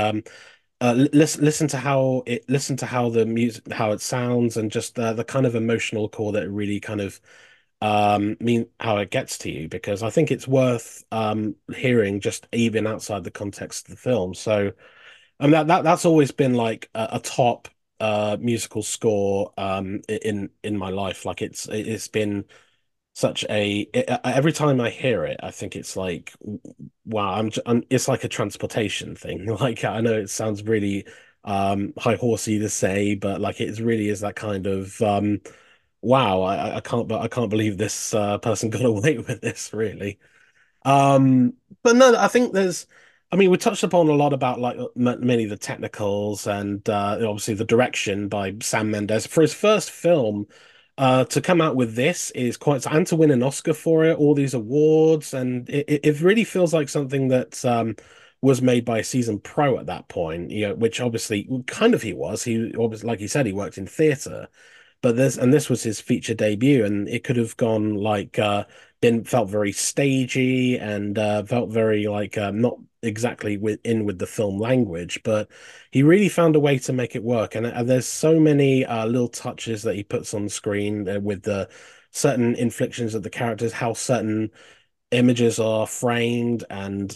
S1: listen to how the music how it sounds, and just the kind of emotional core that it really kind of mean how it gets to you, because I think it's worth hearing just even outside the context of the film. So that's always been like a top musical score in my life. Like it's been such every time I hear it, I think it's like wow, it's like a transportation thing. Like I know it sounds really high horsey to say, but like it really is that kind of wow, I can't believe this person got away with this, really. Um, but no, I think I mean, we touched upon a lot about like many of the technicals and obviously the direction by Sam Mendes for his first film. To come out with this is quite, and to win an Oscar for it, all these awards, and it really feels like something that was made by a seasoned pro at that point. Which obviously kind of he was. He obviously, like he said, he worked in theatre, but this was his feature debut, and it could have gone like been felt very stagey and felt very like not exactly with the film language, but he really found a way to make it work. And there's so many little touches that he puts on screen with the certain inflictions of the characters, how certain images are framed, and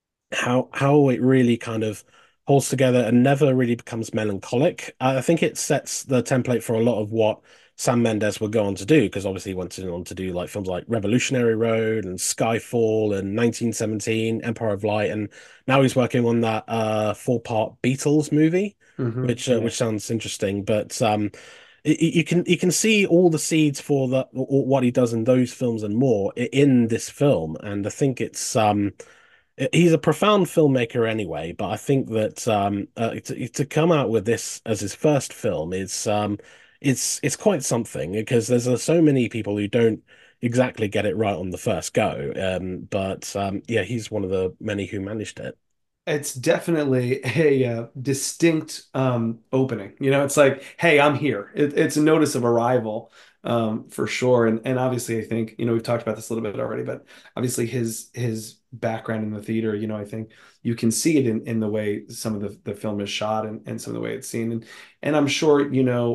S1: how it really kind of holds together and never really becomes melancholic. I think it sets the template for a lot of what Sam Mendes would go on to do, because obviously he went on to do like films like Revolutionary Road and Skyfall and 1917, Empire of Light, and now he's working on that four-part Beatles movie,
S2: Yeah.
S1: which sounds interesting. But you can see all the seeds for what he does in those films and more in this film, and I think it's he's a profound filmmaker anyway, but I think that to come out with this as his first film is it's quite something, because there's so many people who don't exactly get it right on the first go. But yeah, he's one of the many who managed it.
S2: It's definitely a distinct opening. It's like, hey, I'm here. It's a notice of arrival, for sure. And obviously, I think we've talked about this a little bit already, but obviously his background in the theater, I think you can see it in the way some of the film is shot, and some of the way it's seen. And I'm sure,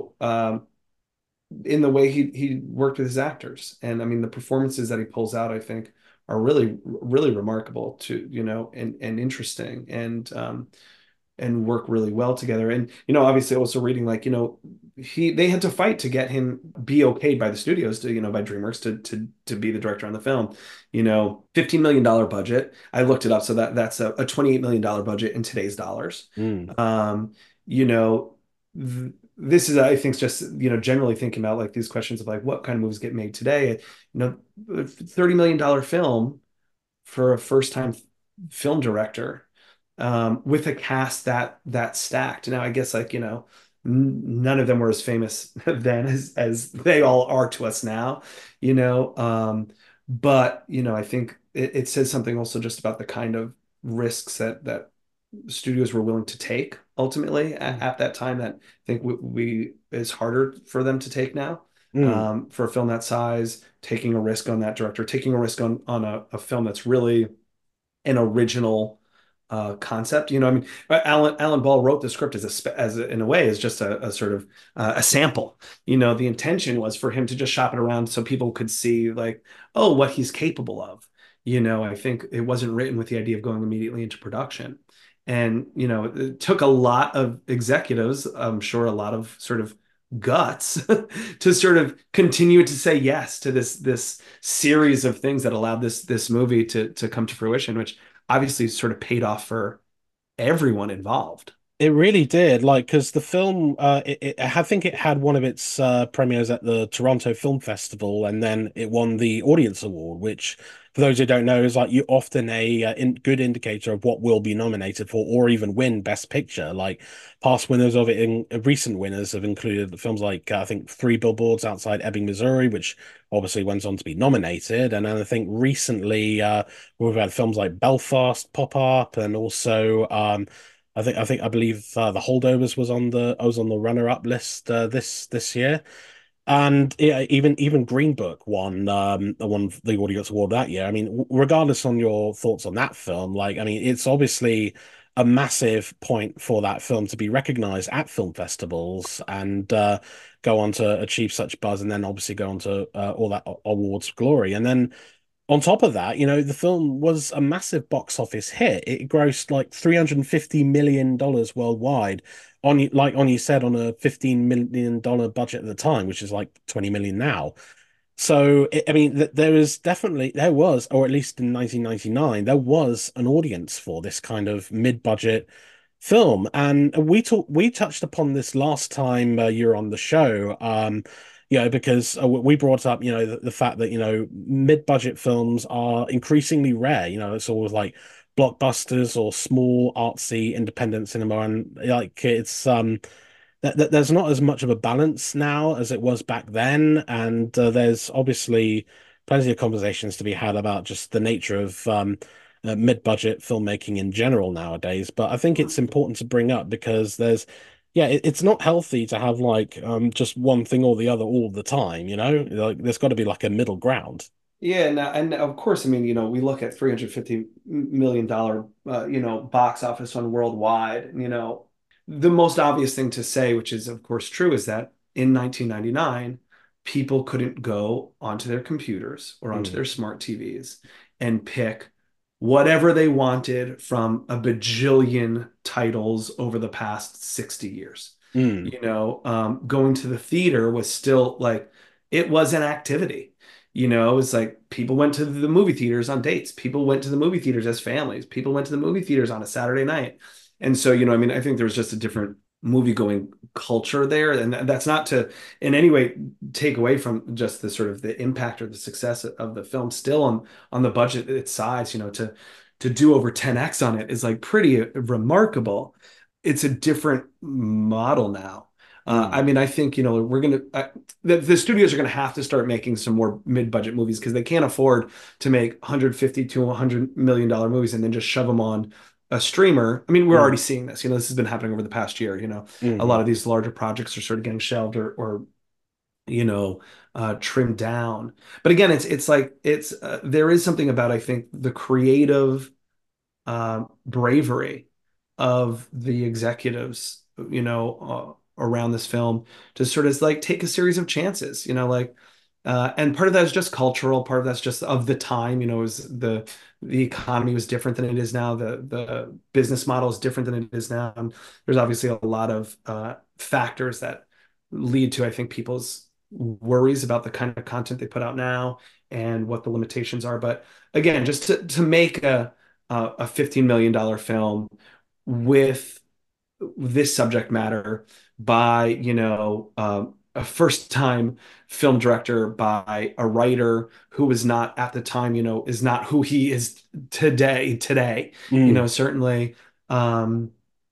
S2: in the way he worked with his actors. And I mean, the performances that he pulls out, I think, are really, really remarkable to, and interesting, and work really well together. And obviously also reading, like, they had to fight to get him be okayed by the studios, to by DreamWorks, to be the director on the film. $15 million budget. I looked it up, so that's a $28 million budget in today's dollars.
S1: Mm.
S2: Um, you know, this is, I think, just generally thinking about like these questions of like what kind of movies get made today. $30 million film for a first time film director, with a cast that stacked. Now, I guess, like, none of them were as famous then as they all are to us now, but I think it says something also just about the kind of risks that studios were willing to take ultimately at that time, that I think we is harder for them to take now.
S1: Mm.
S2: For a film that size, taking a risk on that director, taking a risk on a film that's really an original concept. I mean, Alan Ball wrote the script in a way, as just a sort of a sample. The intention was for him to just shop it around so people could see, like, oh, what he's capable of. I think it wasn't written with the idea of going immediately into production. And it took a lot of executives, I'm sure, a lot of sort of guts to sort of continue to say yes to this series of things that allowed this movie to come to fruition, which obviously sort of paid off for everyone involved.
S1: It really did, like, because the film, I think it had one of its premieres at the Toronto Film Festival, and then it won the Audience Award, which, for those who don't know, is like you often a good indicator of what will be nominated for or even win Best Picture. Like past winners of it, in recent winners have included films like I think Three Billboards Outside Ebbing, Missouri, which obviously went on to be nominated, and then I think recently we've had films like Belfast pop up, and also I believe The Holdovers was on the runner-up list this year, and yeah, even Green Book won the Audience Award that year. I mean, regardless on your thoughts on that film, like I mean, it's obviously a massive point for that film to be recognized at film festivals and go on to achieve such buzz, and then obviously go on to all that awards glory, and then on top of that, the film was a massive box office hit. It grossed like $350 million worldwide on you said, on a $15 million budget at the time, which is like 20 million now. So, I mean, there was, or at least in 1999, there was an audience for this kind of mid-budget film. And we touched upon this last time you were on the show. Because we brought up, the fact that, mid-budget films are increasingly rare. It's always like blockbusters or small artsy independent cinema, and like there's not as much of a balance now as it was back then, and there's obviously plenty of conversations to be had about just the nature of mid-budget filmmaking in general nowadays. But I think it's important to bring up because yeah, it's not healthy to have like just one thing or the other all the time. Like there's got to be like a middle ground.
S2: Yeah, and of course, I mean, we look at $350 million, box office on worldwide. The most obvious thing to say, which is of course true, is that in 1999, people couldn't go onto their computers or onto
S1: Mm,
S2: their smart TVs and pick whatever they wanted from a bajillion titles over the past 60 years.
S1: mm,
S2: Going to the theater was still like, it was an activity. It's like people went to the movie theaters on dates. People went to the movie theaters as families. People went to the movie theaters on a Saturday night. And so, I mean, I think there's just a different movie going culture there. And that's not to in any way take away from just the sort of the impact or the success of the film still on the budget its size, to do over 10x on it is like pretty remarkable. It's a different model now. I
S1: mm.
S2: mean, I think, we're going to, the studios are going to have to start making some more mid-budget movies because they can't afford to make 150 to $100 million movies and then just shove them on a streamer. I mean, we're already
S1: Mm,
S2: seeing this. This has been happening over the past year. A lot
S1: mm,
S2: of these larger projects are sort of getting shelved or trimmed down. But again, it's like there is something about, I think, the creative bravery of the executives, around this film to sort of like take a series of chances, and part of that is just cultural, part of that's just of the time, is the economy was different than it is now, the business model is different than it is now, and there's obviously a lot of factors that lead to, I think, people's worries about the kind of content they put out now and what the limitations are. But again, just to make a $15 million film with this subject matter by, a first time film director, by a writer who was not at the time, is not who he is today,
S1: Mm.
S2: certainly, um,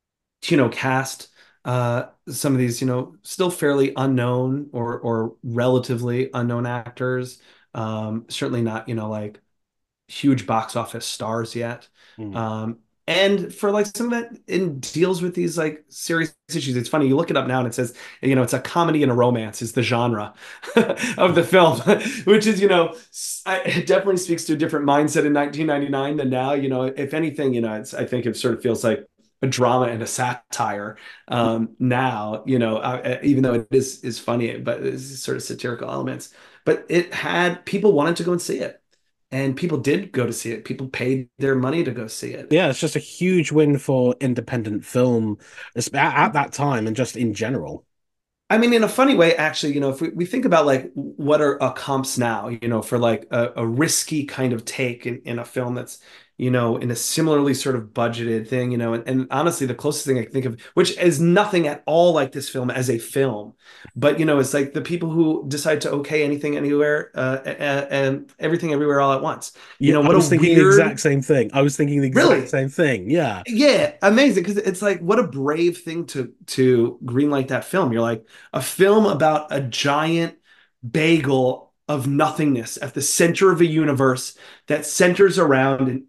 S2: cast some of these, still fairly unknown or relatively unknown actors. Certainly not, like huge box office stars yet.
S1: Mm.
S2: Um, and for like some of that in deals with these like serious issues. It's funny, you look it up now and it says, it's a comedy and a romance is the genre of the film, which is, it definitely speaks to a different mindset in 1999 than now. If anything, I think it sort of feels like a drama and a satire now, even though it is funny, but it's sort of satirical elements. But it had people wanted to go and see it. And people did go to see it. People paid their money to go see it.
S1: Yeah, it's just a huge win for independent film at that time and just in general.
S2: I mean, in a funny way, actually, if we think about like what are comps now, for like a risky kind of take in a film that's, in a similarly sort of budgeted thing, and honestly, the closest thing I can think of, which is nothing at all like this film as a film, but, it's like the people who decide to okay anything, anywhere, and everything everywhere all at once.
S1: Yeah, I
S2: What a
S1: was thinking the exact
S2: weird,
S1: same thing. I was thinking the exact
S2: really.
S1: same thing. Yeah.
S2: Yeah, amazing. Because it's like what a brave thing to greenlight that film. You're like a film about a giant bagel of nothingness at the center of a universe that centers around,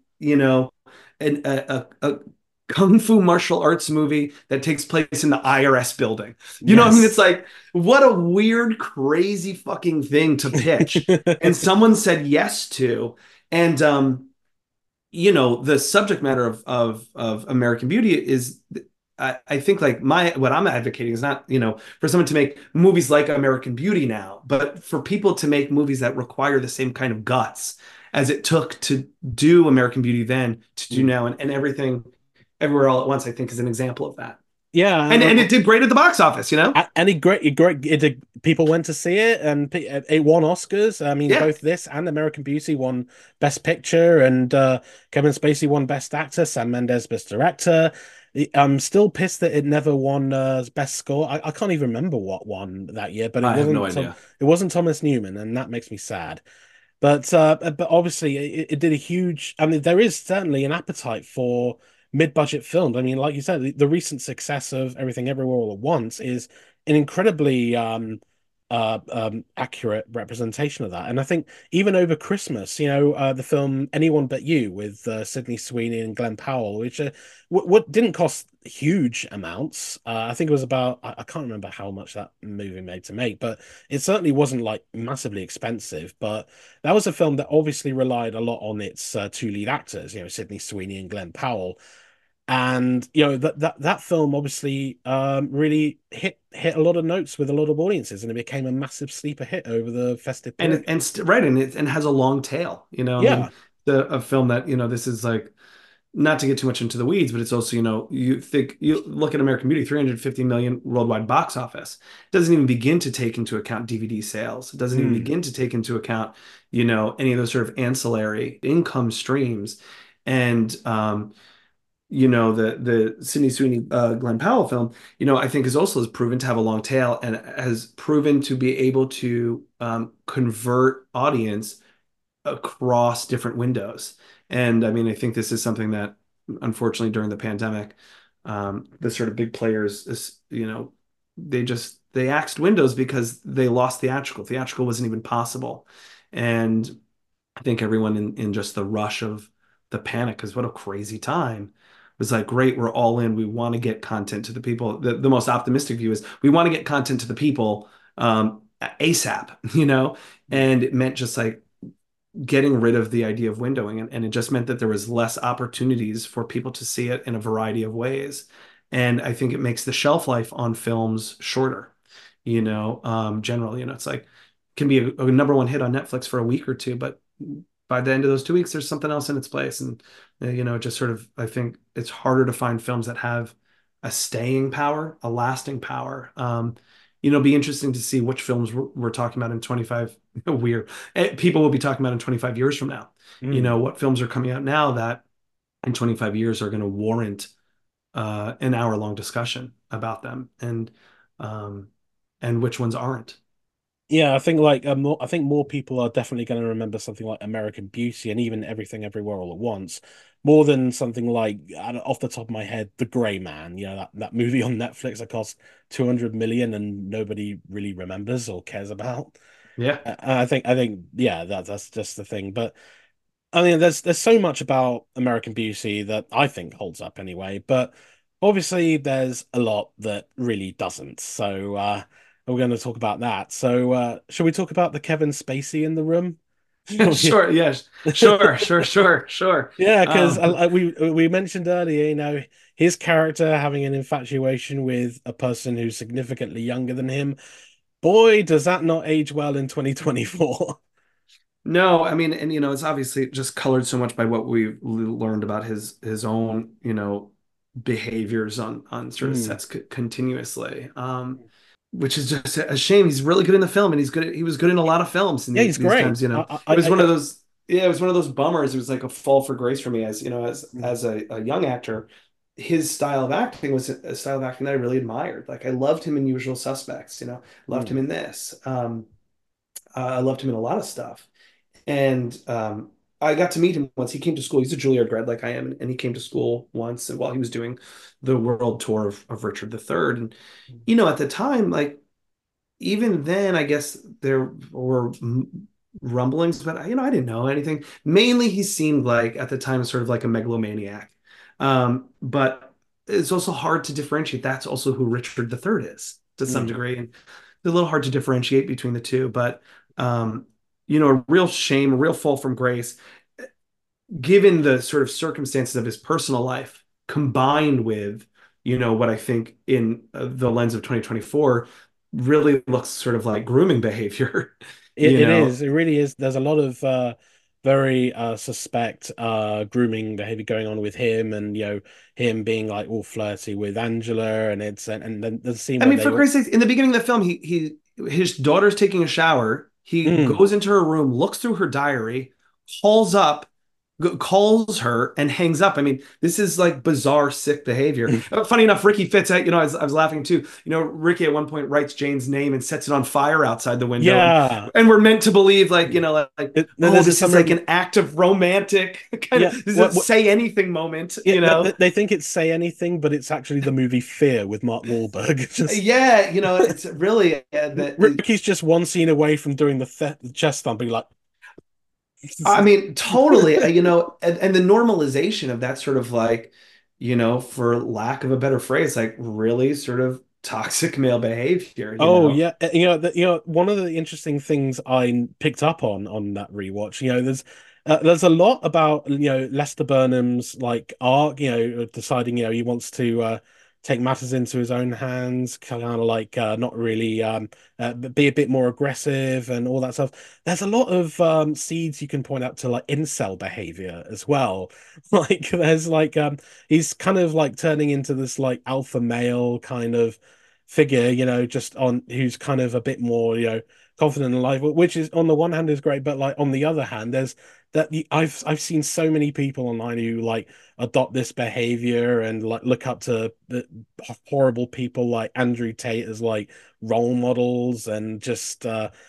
S2: a kung fu martial arts movie that takes place in the IRS building. I mean, it's
S1: Yes.
S2: like what a weird, crazy fucking thing to pitch, and someone said yes to, and the subject matter of American Beauty is, I think like what I'm advocating is not, for someone to make movies like American Beauty now, but for people to make movies that require the same kind of guts as it took to do American Beauty then to do now, and everything everywhere all at once, I think is an example of that. And
S1: Yeah,
S2: it did great at the box office.
S1: and people went to see it, and it won Oscars. I mean,
S2: Yeah.
S1: both this and American Beauty won Best Picture, and Kevin Spacey won Best Actor, Sam Mendes Best Director. I'm still pissed that it never won Best Score. I can't even remember what won that year, but
S2: I have no idea.
S1: It wasn't Thomas Newman, and that makes me sad. But obviously it did a huge. I mean, there is certainly an appetite for mid-budget films. I mean, like you said, the recent success of Everything Everywhere All at Once is an incredibly accurate representation of that. And I think even over Christmas, the film Anyone But You with Sydney Sweeney and Glenn Powell, which what didn't cost huge amounts. I think it was about I can't remember how much that movie made to make, but it certainly wasn't like massively expensive. But that was a film that obviously relied a lot on its two lead actors, Sydney Sweeney and Glenn Powell. And that film obviously really hit a lot of notes with a lot of audiences, and it became a massive sleeper hit over the festive
S2: and
S1: period.
S2: right, and it and has a long tail. I
S1: Yeah.
S2: mean, a film that, this is like, not to get too much into the weeds, but it's also, you look at American Beauty, 350 million worldwide box office. It doesn't even begin to take into account DVD sales. It doesn't even
S1: Mm.
S2: begin to take into account, any of those sort of ancillary income streams. And the Sydney Sweeney, Glenn Powell film, I think has proven to have a long tail and has proven to be able to convert audience across different windows. And I mean, I think this is something that unfortunately during the pandemic, the sort of big players is, they axed windows because they lost theatrical. Theatrical wasn't even possible. And I think everyone in just the rush of the panic, because what a crazy time, was like, great, we're all in. We want to get content to the people. The most optimistic view is we want to get content to the people. ASAP, you know, and it meant just like getting rid of the idea of windowing, and it just meant that there was less opportunities for people to see it in a variety of ways. And I think it makes the shelf life on films shorter, generally, it's like can be a number one hit on Netflix for a week or two, but by the end of those 2 weeks, there's something else in its place. And, just sort of, I think it's harder to find films that have a staying power, a lasting power. It'll be interesting to see which films we're talking about in 25 weird people will be talking about in 25 years from now.
S1: Mm.
S2: What films are coming out now that in 25 years are going to warrant an hour long discussion about them, um, and which ones aren't.
S1: Yeah, I think like I think more people are definitely going to remember something like American Beauty and even Everything Everywhere All at Once, more than something like off the top of my head, The Gray Man. That movie on Netflix that cost 200 million and nobody really remembers or cares about.
S2: Yeah.
S1: I think yeah, that's just the thing. But I mean, there's so much about American Beauty that I think holds up anyway, but obviously there's a lot that really doesn't. So we're going to talk about that. So shall we talk about the Kevin Spacey in the room? Shall we?
S2: Sure. Yes. Sure. Sure. Sure. Sure.
S1: Yeah, because
S2: Um,
S1: we mentioned earlier, his character having an infatuation with a person who's significantly younger than him. Boy, does that not age well in 2024.
S2: no, I mean, and it's obviously just colored so much by what we've learned about his own, behaviors on sort of
S1: Mm.
S2: sets continuously. Which is just a shame. He's really good in the film, and he was good in a lot of films in
S1: Yeah, he's
S2: these
S1: great.
S2: times. It was one of those. Yeah, it was one of those bummers. It was like a fall for grace for me, as
S1: Mm.
S2: as a young actor. His style of acting was a style of acting that I really admired. Like I loved him in Usual Suspects. Loved
S1: Mm.
S2: him in this. I loved him in a lot of stuff, and I got to meet him once. He came to school. He's a Juilliard grad like I am, and he came to school once while he was doing the world tour of Richard III. And at the time, like even then, I guess there were rumblings, but I didn't know anything. Mainly, he seemed like at the time sort of like a megalomaniac. But it's also hard to differentiate. That's also who Richard III is to some
S1: Mm.
S2: degree, and it's a little hard to differentiate between the two. But um, a real shame, a real fall from grace, given the sort of circumstances of his personal life, combined with what I think in the lens of 2024 really looks sort of like grooming behavior.
S1: It,
S2: you
S1: it
S2: know
S1: is. It really is. There's a lot of very suspect grooming behavior going on with him, and him being like all flirty with Angela, and and then the scene
S2: I
S1: where
S2: mean,
S1: they
S2: for
S1: were.
S2: Christ's sake, in the beginning of the film, his daughter's taking a shower. He
S1: Mm.
S2: goes into her room, looks through her diary, calls up, calls her, and hangs up. I mean, this is like bizarre, sick behavior. Funny enough, Ricky fits out. I was laughing too. Ricky at one point writes Jane's name and sets it on fire outside the window, and
S1: Yeah.
S2: and we're meant to believe like
S1: Then
S2: oh,
S1: there's a
S2: this is like
S1: summary.
S2: an act of romantic kind of
S1: Yeah.
S2: this is a
S1: What?
S2: say anything moment.
S1: Yeah. They think it's Say Anything, but it's actually the movie Fear with Mark Wahlberg. Just
S2: Yeah, it's really that.
S1: Ricky's just one scene away from doing the chest thumping, like.
S2: I mean, totally. And the normalization of that sort of like, for lack of a better phrase, like really sort of toxic male behavior,
S1: Oh yeah, one of the interesting things I picked up on that rewatch, there's a lot about Lester Burnham's like arc, deciding he wants to take matters into his own hands, kind of like not really be a bit more aggressive and all that stuff. There's a lot of seeds you can point out to like incel behavior as well. Like there's like he's kind of like turning into this like alpha male kind of figure, just on who's kind of a bit more, confident in life, which is on the one hand is great, but like on the other hand, there's I've seen so many people online who like adopt this behavior and like look up to the horrible people like Andrew Tate as like role models and just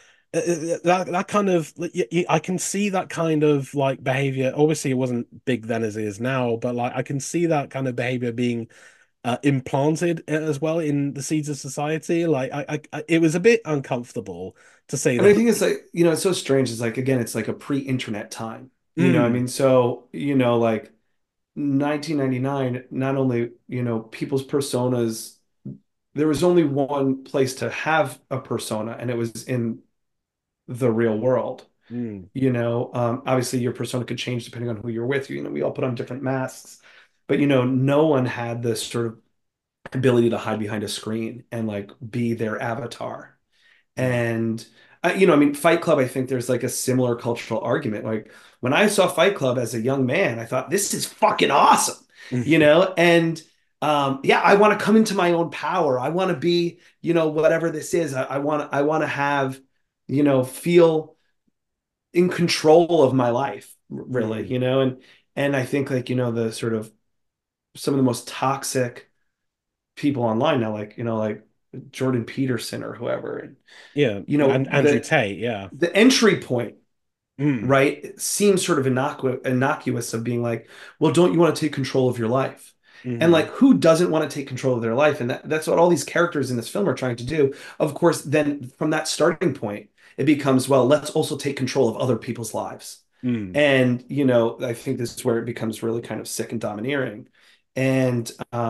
S1: that kind of I can see that kind of like behavior. Obviously, it wasn't big then as it is now, but like I can see that kind of behavior being implanted as well in the seeds of society. Like it was a bit uncomfortable to say
S2: I mean, I
S1: that.
S2: think it's like, it's so strange. It's like, again, it's like a pre-internet time. I
S1: Mm,
S2: mean, so, like 1999, not only, people's personas there was only one place to have a persona, and it was in the real world.
S1: Mm,
S2: Obviously your persona could change depending on who you're with. We all put on different masks, but no one had this sort of ability to hide behind a screen and like be their avatar.
S1: mm,
S2: And I mean, Fight Club, I think there's like a similar cultural argument. Like when I saw Fight Club as a young man, I thought this is fucking awesome,
S1: mm,
S2: and yeah, I want to come into my own power. I want to be, whatever this is. I want to have, feel in control of my life, really,
S1: mm.
S2: and I think like, the sort of some of the most toxic people online now, like Jordan Peterson or whoever, and
S1: Yeah, and Andrew
S2: the
S1: Tate, yeah.
S2: entry point,
S1: Mm,
S2: right, it seems sort of innocuous of being like, well, don't you want to take control of your life? And like,
S1: mm,
S2: who doesn't want to take control of their life? And that's what all these characters in this film are trying to do. Of course, then from that starting point, it becomes, well, let's also take control of other people's lives.
S1: mm.
S2: And, I think this is where it becomes really kind of sick and domineering. And,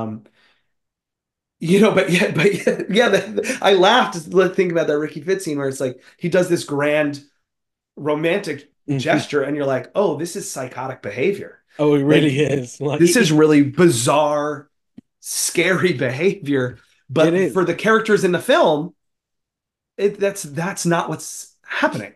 S2: but yeah, I laughed to think about that Ricky Fitz scene where it's like he does this grand romantic gesture, and you're like, oh, this is psychotic behavior.
S1: Oh, it really
S2: Like,
S1: is. Like
S2: this is really bizarre, scary behavior.
S1: it
S2: But
S1: is.
S2: for the characters in the film, that's not what's happening,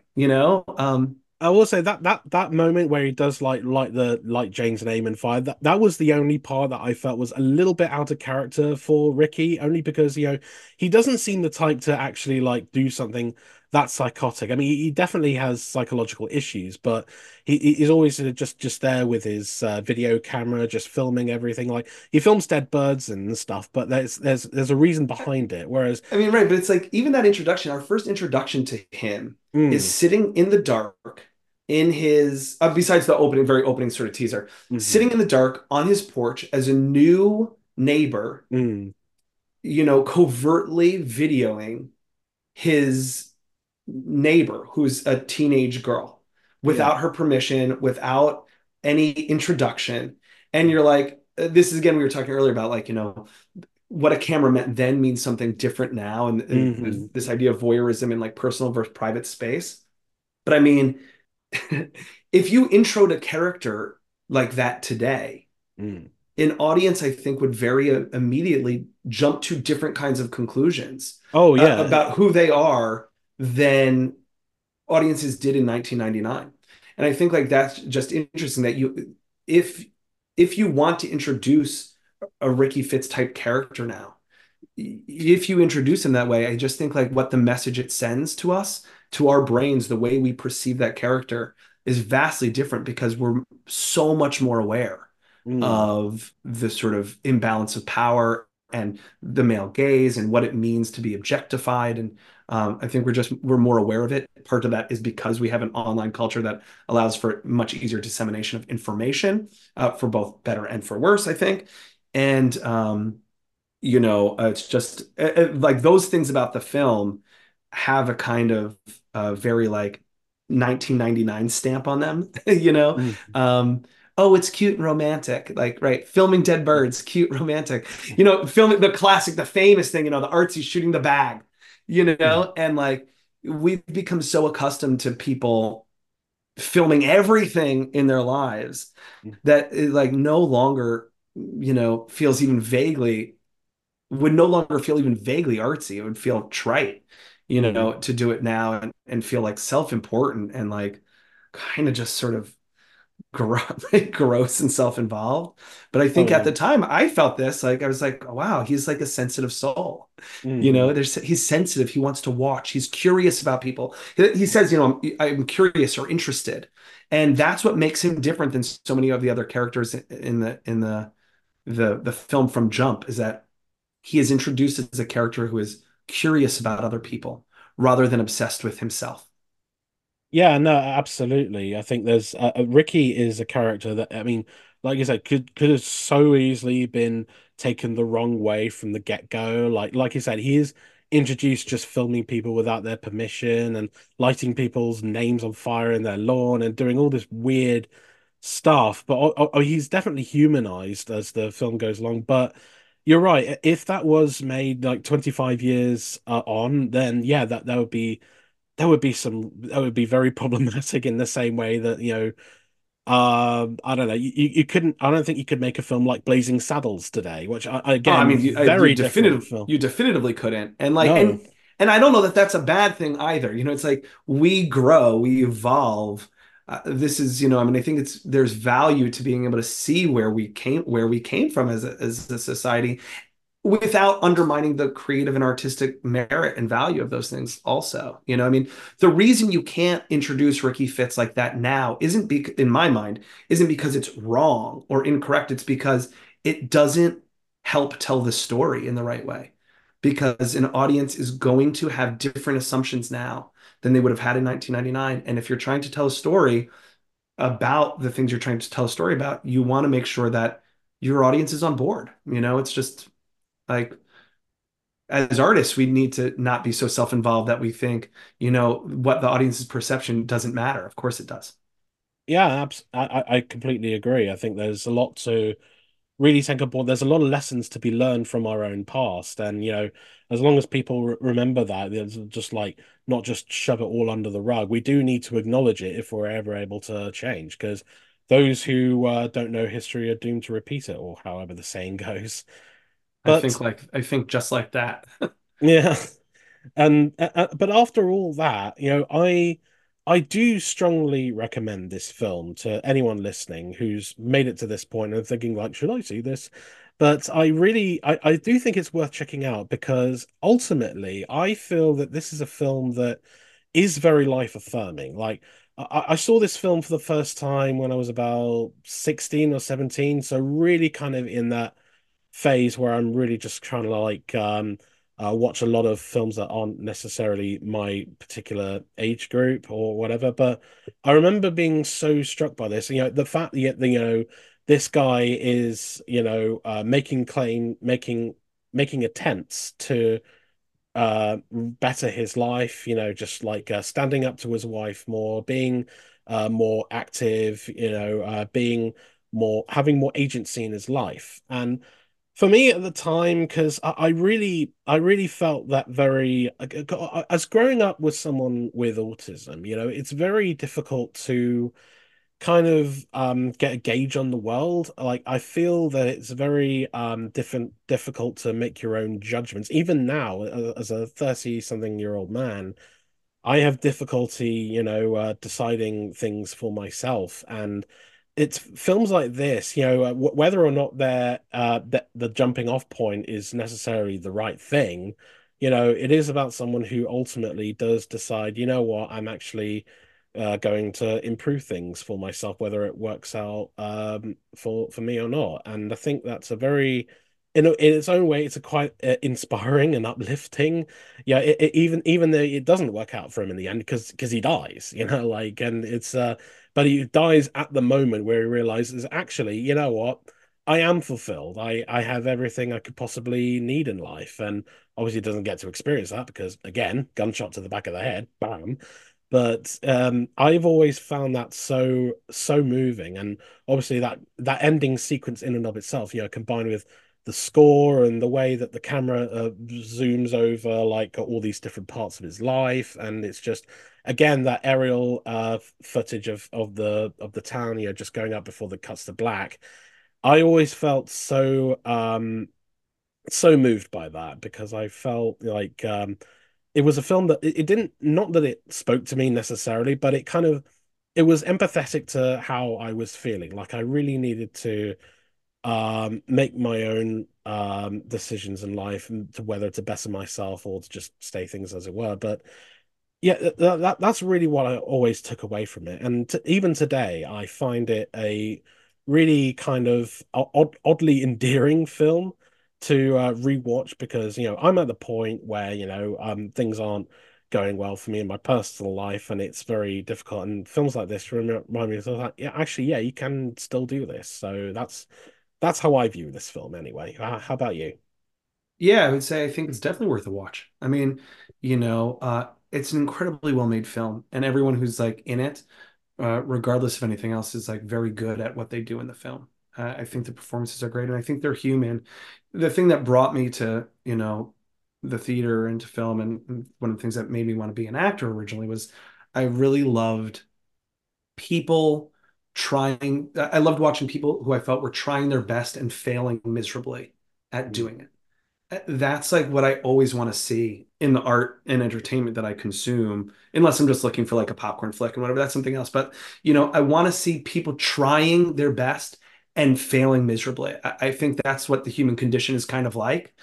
S1: I will say that moment where he does like Jane's name and fire, that was the only part that I felt was a little bit out of character for Ricky, only because he doesn't seem the type to actually like do something that psychotic. I mean, he definitely has psychological issues, but he's always just there with his video camera, just filming everything. Like he films dead birds and stuff, but there's a reason behind it. Whereas,
S2: I mean, right, but it's like even that introduction, our first introduction to him is
S1: mm,
S2: sitting in the dark in his, besides the very opening sort of teaser,
S1: mhm,
S2: sitting in the dark on his porch as a new neighbor,
S1: mm,
S2: covertly videoing his neighbor who's a teenage girl
S1: yeah.
S2: without her permission, without any introduction. And you're like, this is again, we were talking earlier about like, what a camera meant then means something different now. And
S1: Hmm.
S2: this idea of voyeurism in like personal versus private space. But I mean, if you introed a character like that today,
S1: Mm.
S2: an audience, I think, would very immediately jump to different kinds of conclusions
S1: Oh yeah.
S2: about who they are than audiences did in 1999. And I think like that's just interesting that if if you want to introduce a Ricky Fitz type character now, if you introduce him that way, I just think like what the message it sends to us, to our brains, the way we perceive that character is vastly different because we're so much more aware
S1: Mm.
S2: of the sort of imbalance of power and the male gaze and what it means to be objectified. And I think we're more aware of it. Part of that is because we have an online culture that allows for much easier dissemination of information, for both better and for worse, I think. And it's just like those things about the film have a kind of very like 1999 stamp on them,
S1: Mm.
S2: oh, it's cute and romantic, like, right, filming dead birds, cute, romantic, filming the classic, the famous thing, the artsy shooting the bag,
S1: Mm.
S2: and like we've become so accustomed to people filming everything in their lives that it like no longer feels even vaguely would no longer feel even vaguely artsy. It would feel trite,
S1: Mm.
S2: to do it now and feel like self-important and like kind of just sort of gross and self-involved. But I
S1: Oh
S2: think at
S1: yeah.
S2: the time I felt this, like I was like, oh, wow, he's like a sensitive soul.
S1: Hmm.
S2: He's sensitive. He wants to watch. He's curious about people. He says, I'm curious or interested. And that's what makes him different than so many of the other characters in the film from Jump, is that he is introduced as a character who is curious about other people rather than obsessed with himself.
S1: Yeah, no, absolutely. I think there's Ricky is a character that, I mean, like you said, could have so easily been taken the wrong way from the get-go. Like you said, he is introduced just filming people without their permission and lighting people's names on fire in their lawn and doing all this weird stuff. But he's definitely humanized as the film goes along. But you're right. If that was made like 25 years on, then yeah, that would be that would be very problematic in the same way that, I don't know, you couldn't, I don't think you could make a film like Blazing Saddles today, which
S2: Oh, I
S1: again,
S2: mean,
S1: very different film.
S2: you definitively couldn't, and
S1: No.
S2: I don't know that that's a bad thing either. It's like we grow, we evolve. This is, I mean, I think there's value to being able to see where we came from as a society, without undermining the creative and artistic merit and value of those things also. I mean, the reason you can't introduce Ricky Fitz like that now in my mind, isn't because it's wrong or incorrect. It's because it doesn't help tell the story in the right way. Because an audience is going to have different assumptions now than they would have had in 1999. And if you're trying to tell a story about the things you're trying to tell a story about, you want to make sure that your audience is on board. It's just like, as artists, we need to not be so self-involved that we think, what the audience's perception doesn't matter. Of course it does.
S1: Yeah, I completely agree. I think there's a lot to really take on board. There's a lot of lessons to be learned from our own past, and as long as people remember that, it's just like not just shove it all under the rug. We do need to acknowledge it if we're ever able to change, because those who don't know history are doomed to repeat it, or however the saying goes. But
S2: I think just like that.
S1: yeah. And but after all that, I do strongly recommend this film to anyone listening who's made it to this point and thinking like, should I see this? But I do think it's worth checking out because ultimately I feel that this is a film that is very life affirming. Like I saw this film for the first time when I was about 16 or 17, so really kind of in that phase where I'm really just trying to watch a lot of films that aren't necessarily my particular age group or whatever. But I remember being so struck by this. The fact that this guy is making attempts to better his life. Just like standing up to his wife more, being more active. Being more having more agency in his life and for me at the time, because I really felt that as growing up with someone with autism, it's very difficult to kind of get a gauge on the world. Like I feel that it's very difficult to make your own judgments. Even now, as a 30 something year old man, I have difficulty, deciding things for myself. And it's films like this, whether or not the jumping off point is necessarily the right thing, it is about someone who ultimately does decide, what, I'm actually going to improve things for myself, whether it works out for me or not. And I think that's a very in its own way, it's a quite inspiring and uplifting. Yeah, even though it doesn't work out for him in the end, because he dies, like, and but he dies at the moment where he realizes, actually, you know what, I am fulfilled. I have everything I could possibly need in life, and obviously doesn't get to experience that because, again, gunshot to the back of the head, bam. But I've always found that so moving, and obviously that ending sequence in and of itself, combined with the score and the way that the camera zooms over like all these different parts of his life, and it's just again that aerial footage of the town, just going up before the cuts to black. I always felt so moved by that because I felt like it was a film that it didn't, not that it spoke to me necessarily, but it was empathetic to how I was feeling. Like I really needed to make my own decisions in life and to whether to better myself or to just stay things as it were. But yeah, that's really what I always took away from it. And even today, I find it a really kind of oddly endearing film to rewatch because, I'm at the point where, things aren't going well for me in my personal life and it's very difficult. And films like this remind me of like, yeah, actually, yeah, you can still do this. So that's how I view this film anyway. How about you?
S2: Yeah, I would say I think it's definitely worth a watch. I mean, it's an incredibly well-made film, and everyone who's like in it, regardless of anything else, is like very good at what they do in the film. I think the performances are great, and I think they're human. The thing that brought me to, the theater and to film, and one of the things that made me want to be an actor originally was I really loved people trying. I loved watching people who I felt were trying their best and failing miserably at
S1: Mm.
S2: doing it. That's like what I always want to see in the art and entertainment that I consume, unless I'm just looking for like a popcorn flick and whatever, that's something else. But, I want to see people trying their best and failing miserably. I think that's what the human condition is kind of like.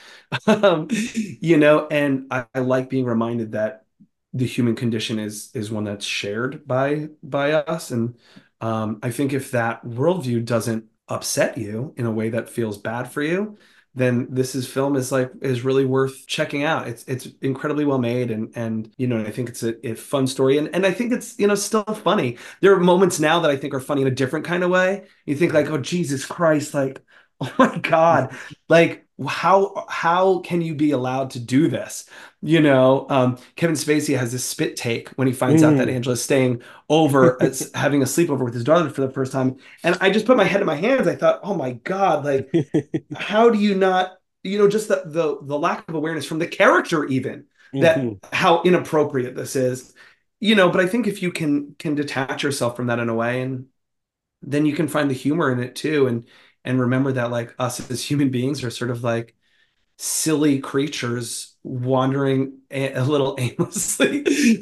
S2: And I like being reminded that the human condition is one that's shared by us. And I think if that worldview doesn't upset you in a way that feels bad for you, then film is really worth checking out. It's incredibly well made, and I think it's a fun story, and I think it's still funny. There are moments now that I think are funny in a different kind of way. You think like, oh Jesus Christ, like oh my God, like how can you be allowed to do this? Kevin Spacey has this spit take when he finds out that
S1: Mm.
S2: Angela's staying over as having a sleepover with his daughter for the first time, and I just put my head in my hands. I thought, oh my God, like how do you not, just the lack of awareness from the character, even that
S1: Mhm.
S2: how inappropriate this is, but I think if you can detach yourself from that in a way, and then you can find the humor in it too, and remember that like us as human beings are sort of like silly creatures wandering a little aimlessly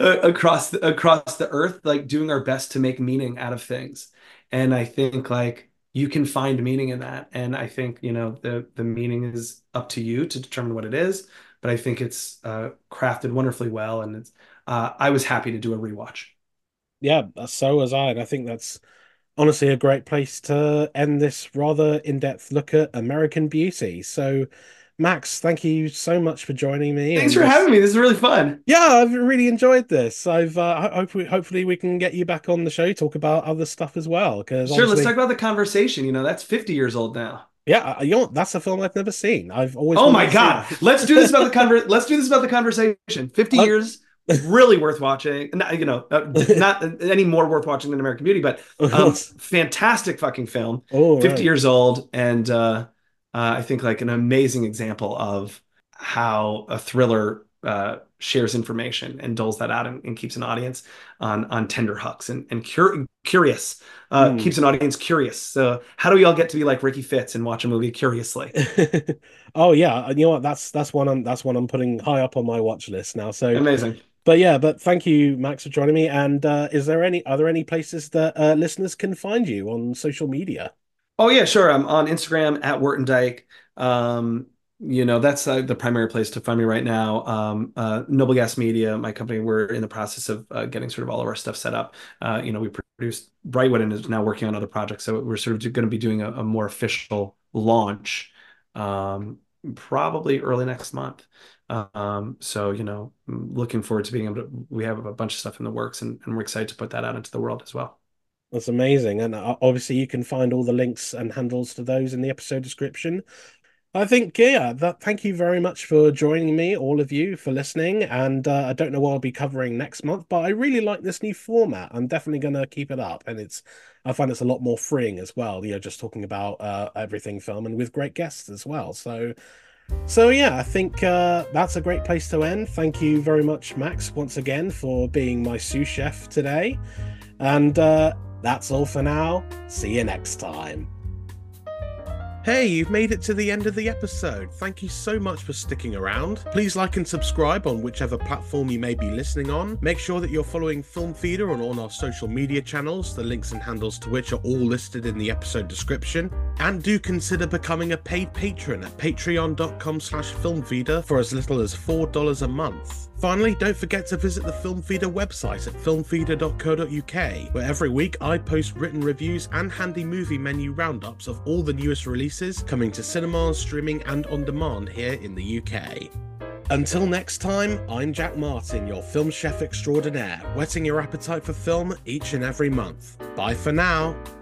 S2: across the earth, like doing our best to make meaning out of things. And I think like you can find meaning in that. And I think, the meaning is up to you to determine what it is. But I think it's crafted wonderfully well. And I was happy to do a rewatch.
S1: Yeah, so was I. And I think that's honestly a great place to end this rather in-depth look at American Beauty. So, Max, thank you so much for joining me
S2: Thanks
S1: in
S2: for
S1: this.
S2: having me. This is really fun.
S1: Yeah, I've really enjoyed this. I've hopefully we can get you back on the show, talk about other stuff as well. Because
S2: Sure, let's talk
S1: honestly,
S2: about The Conversation. That's 50 years old now.
S1: yeah, that's a film I've never seen. I've always
S2: Oh
S1: wanted
S2: my
S1: to see
S2: God. Let's do this about The Conversation. 50
S1: it.
S2: years, really worth watching. Not any more worth watching than American Beauty, but fantastic fucking film.
S1: All
S2: 50
S1: right.
S2: years old, and I think like an amazing example of how a thriller shares information and doles that out, and keeps an audience on tender hooks, and curious.
S1: Mm.
S2: Keeps an audience curious. So how do we all get to be like Ricky Fitz and watch a movie curiously?
S1: Oh yeah, you know what? That's one I'm putting high up on my watch list now. So,
S2: Amazing.
S1: but thank you, Max, for joining me. And are there any places that listeners can find you on social media?
S2: Oh yeah, sure. I'm on Instagram at Wharton Dyke. That's the primary place to find me right now. Noble Gas Media, my company, we're in the process of getting sort of all of our stuff set up. We produced Brightwood and is now working on other projects, so we're sort of going to be doing a more official launch, probably early next month. So looking forward to being able to. We have a bunch of stuff in the works, and we're excited to put that out into the world as well.
S1: That's amazing. And obviously, you can find all the links and handles to those in the episode description. I think, yeah, thank you very much for joining me, all of you, for listening. And I don't know what I'll be covering next month, but I really like this new format. I'm definitely going to keep it up. And I find it's a lot more freeing as well, just talking about everything film and with great guests as well. So yeah, I think that's a great place to end. Thank you very much, Max, once again for being my sous chef today. And that's all for now. See you next time. Hey, you've made it to the end of the episode. Thank you so much for sticking around. Please like and subscribe on whichever platform you may be listening on. Make sure that you're following Film Feeder on all our social media channels, the links and handles to which are all listed in the episode description. And do consider becoming a paid patron at patreon.com/filmfeeder for as little as $4 a month. Finally, don't forget to visit the Film Feeder website at filmfeeder.co.uk, where every week I post written reviews and handy movie menu roundups of all the newest releases coming to cinemas, streaming and on demand here in the UK. Until next time, I'm Jack Martin, your film chef extraordinaire, whetting your appetite for film each and every month. Bye for now.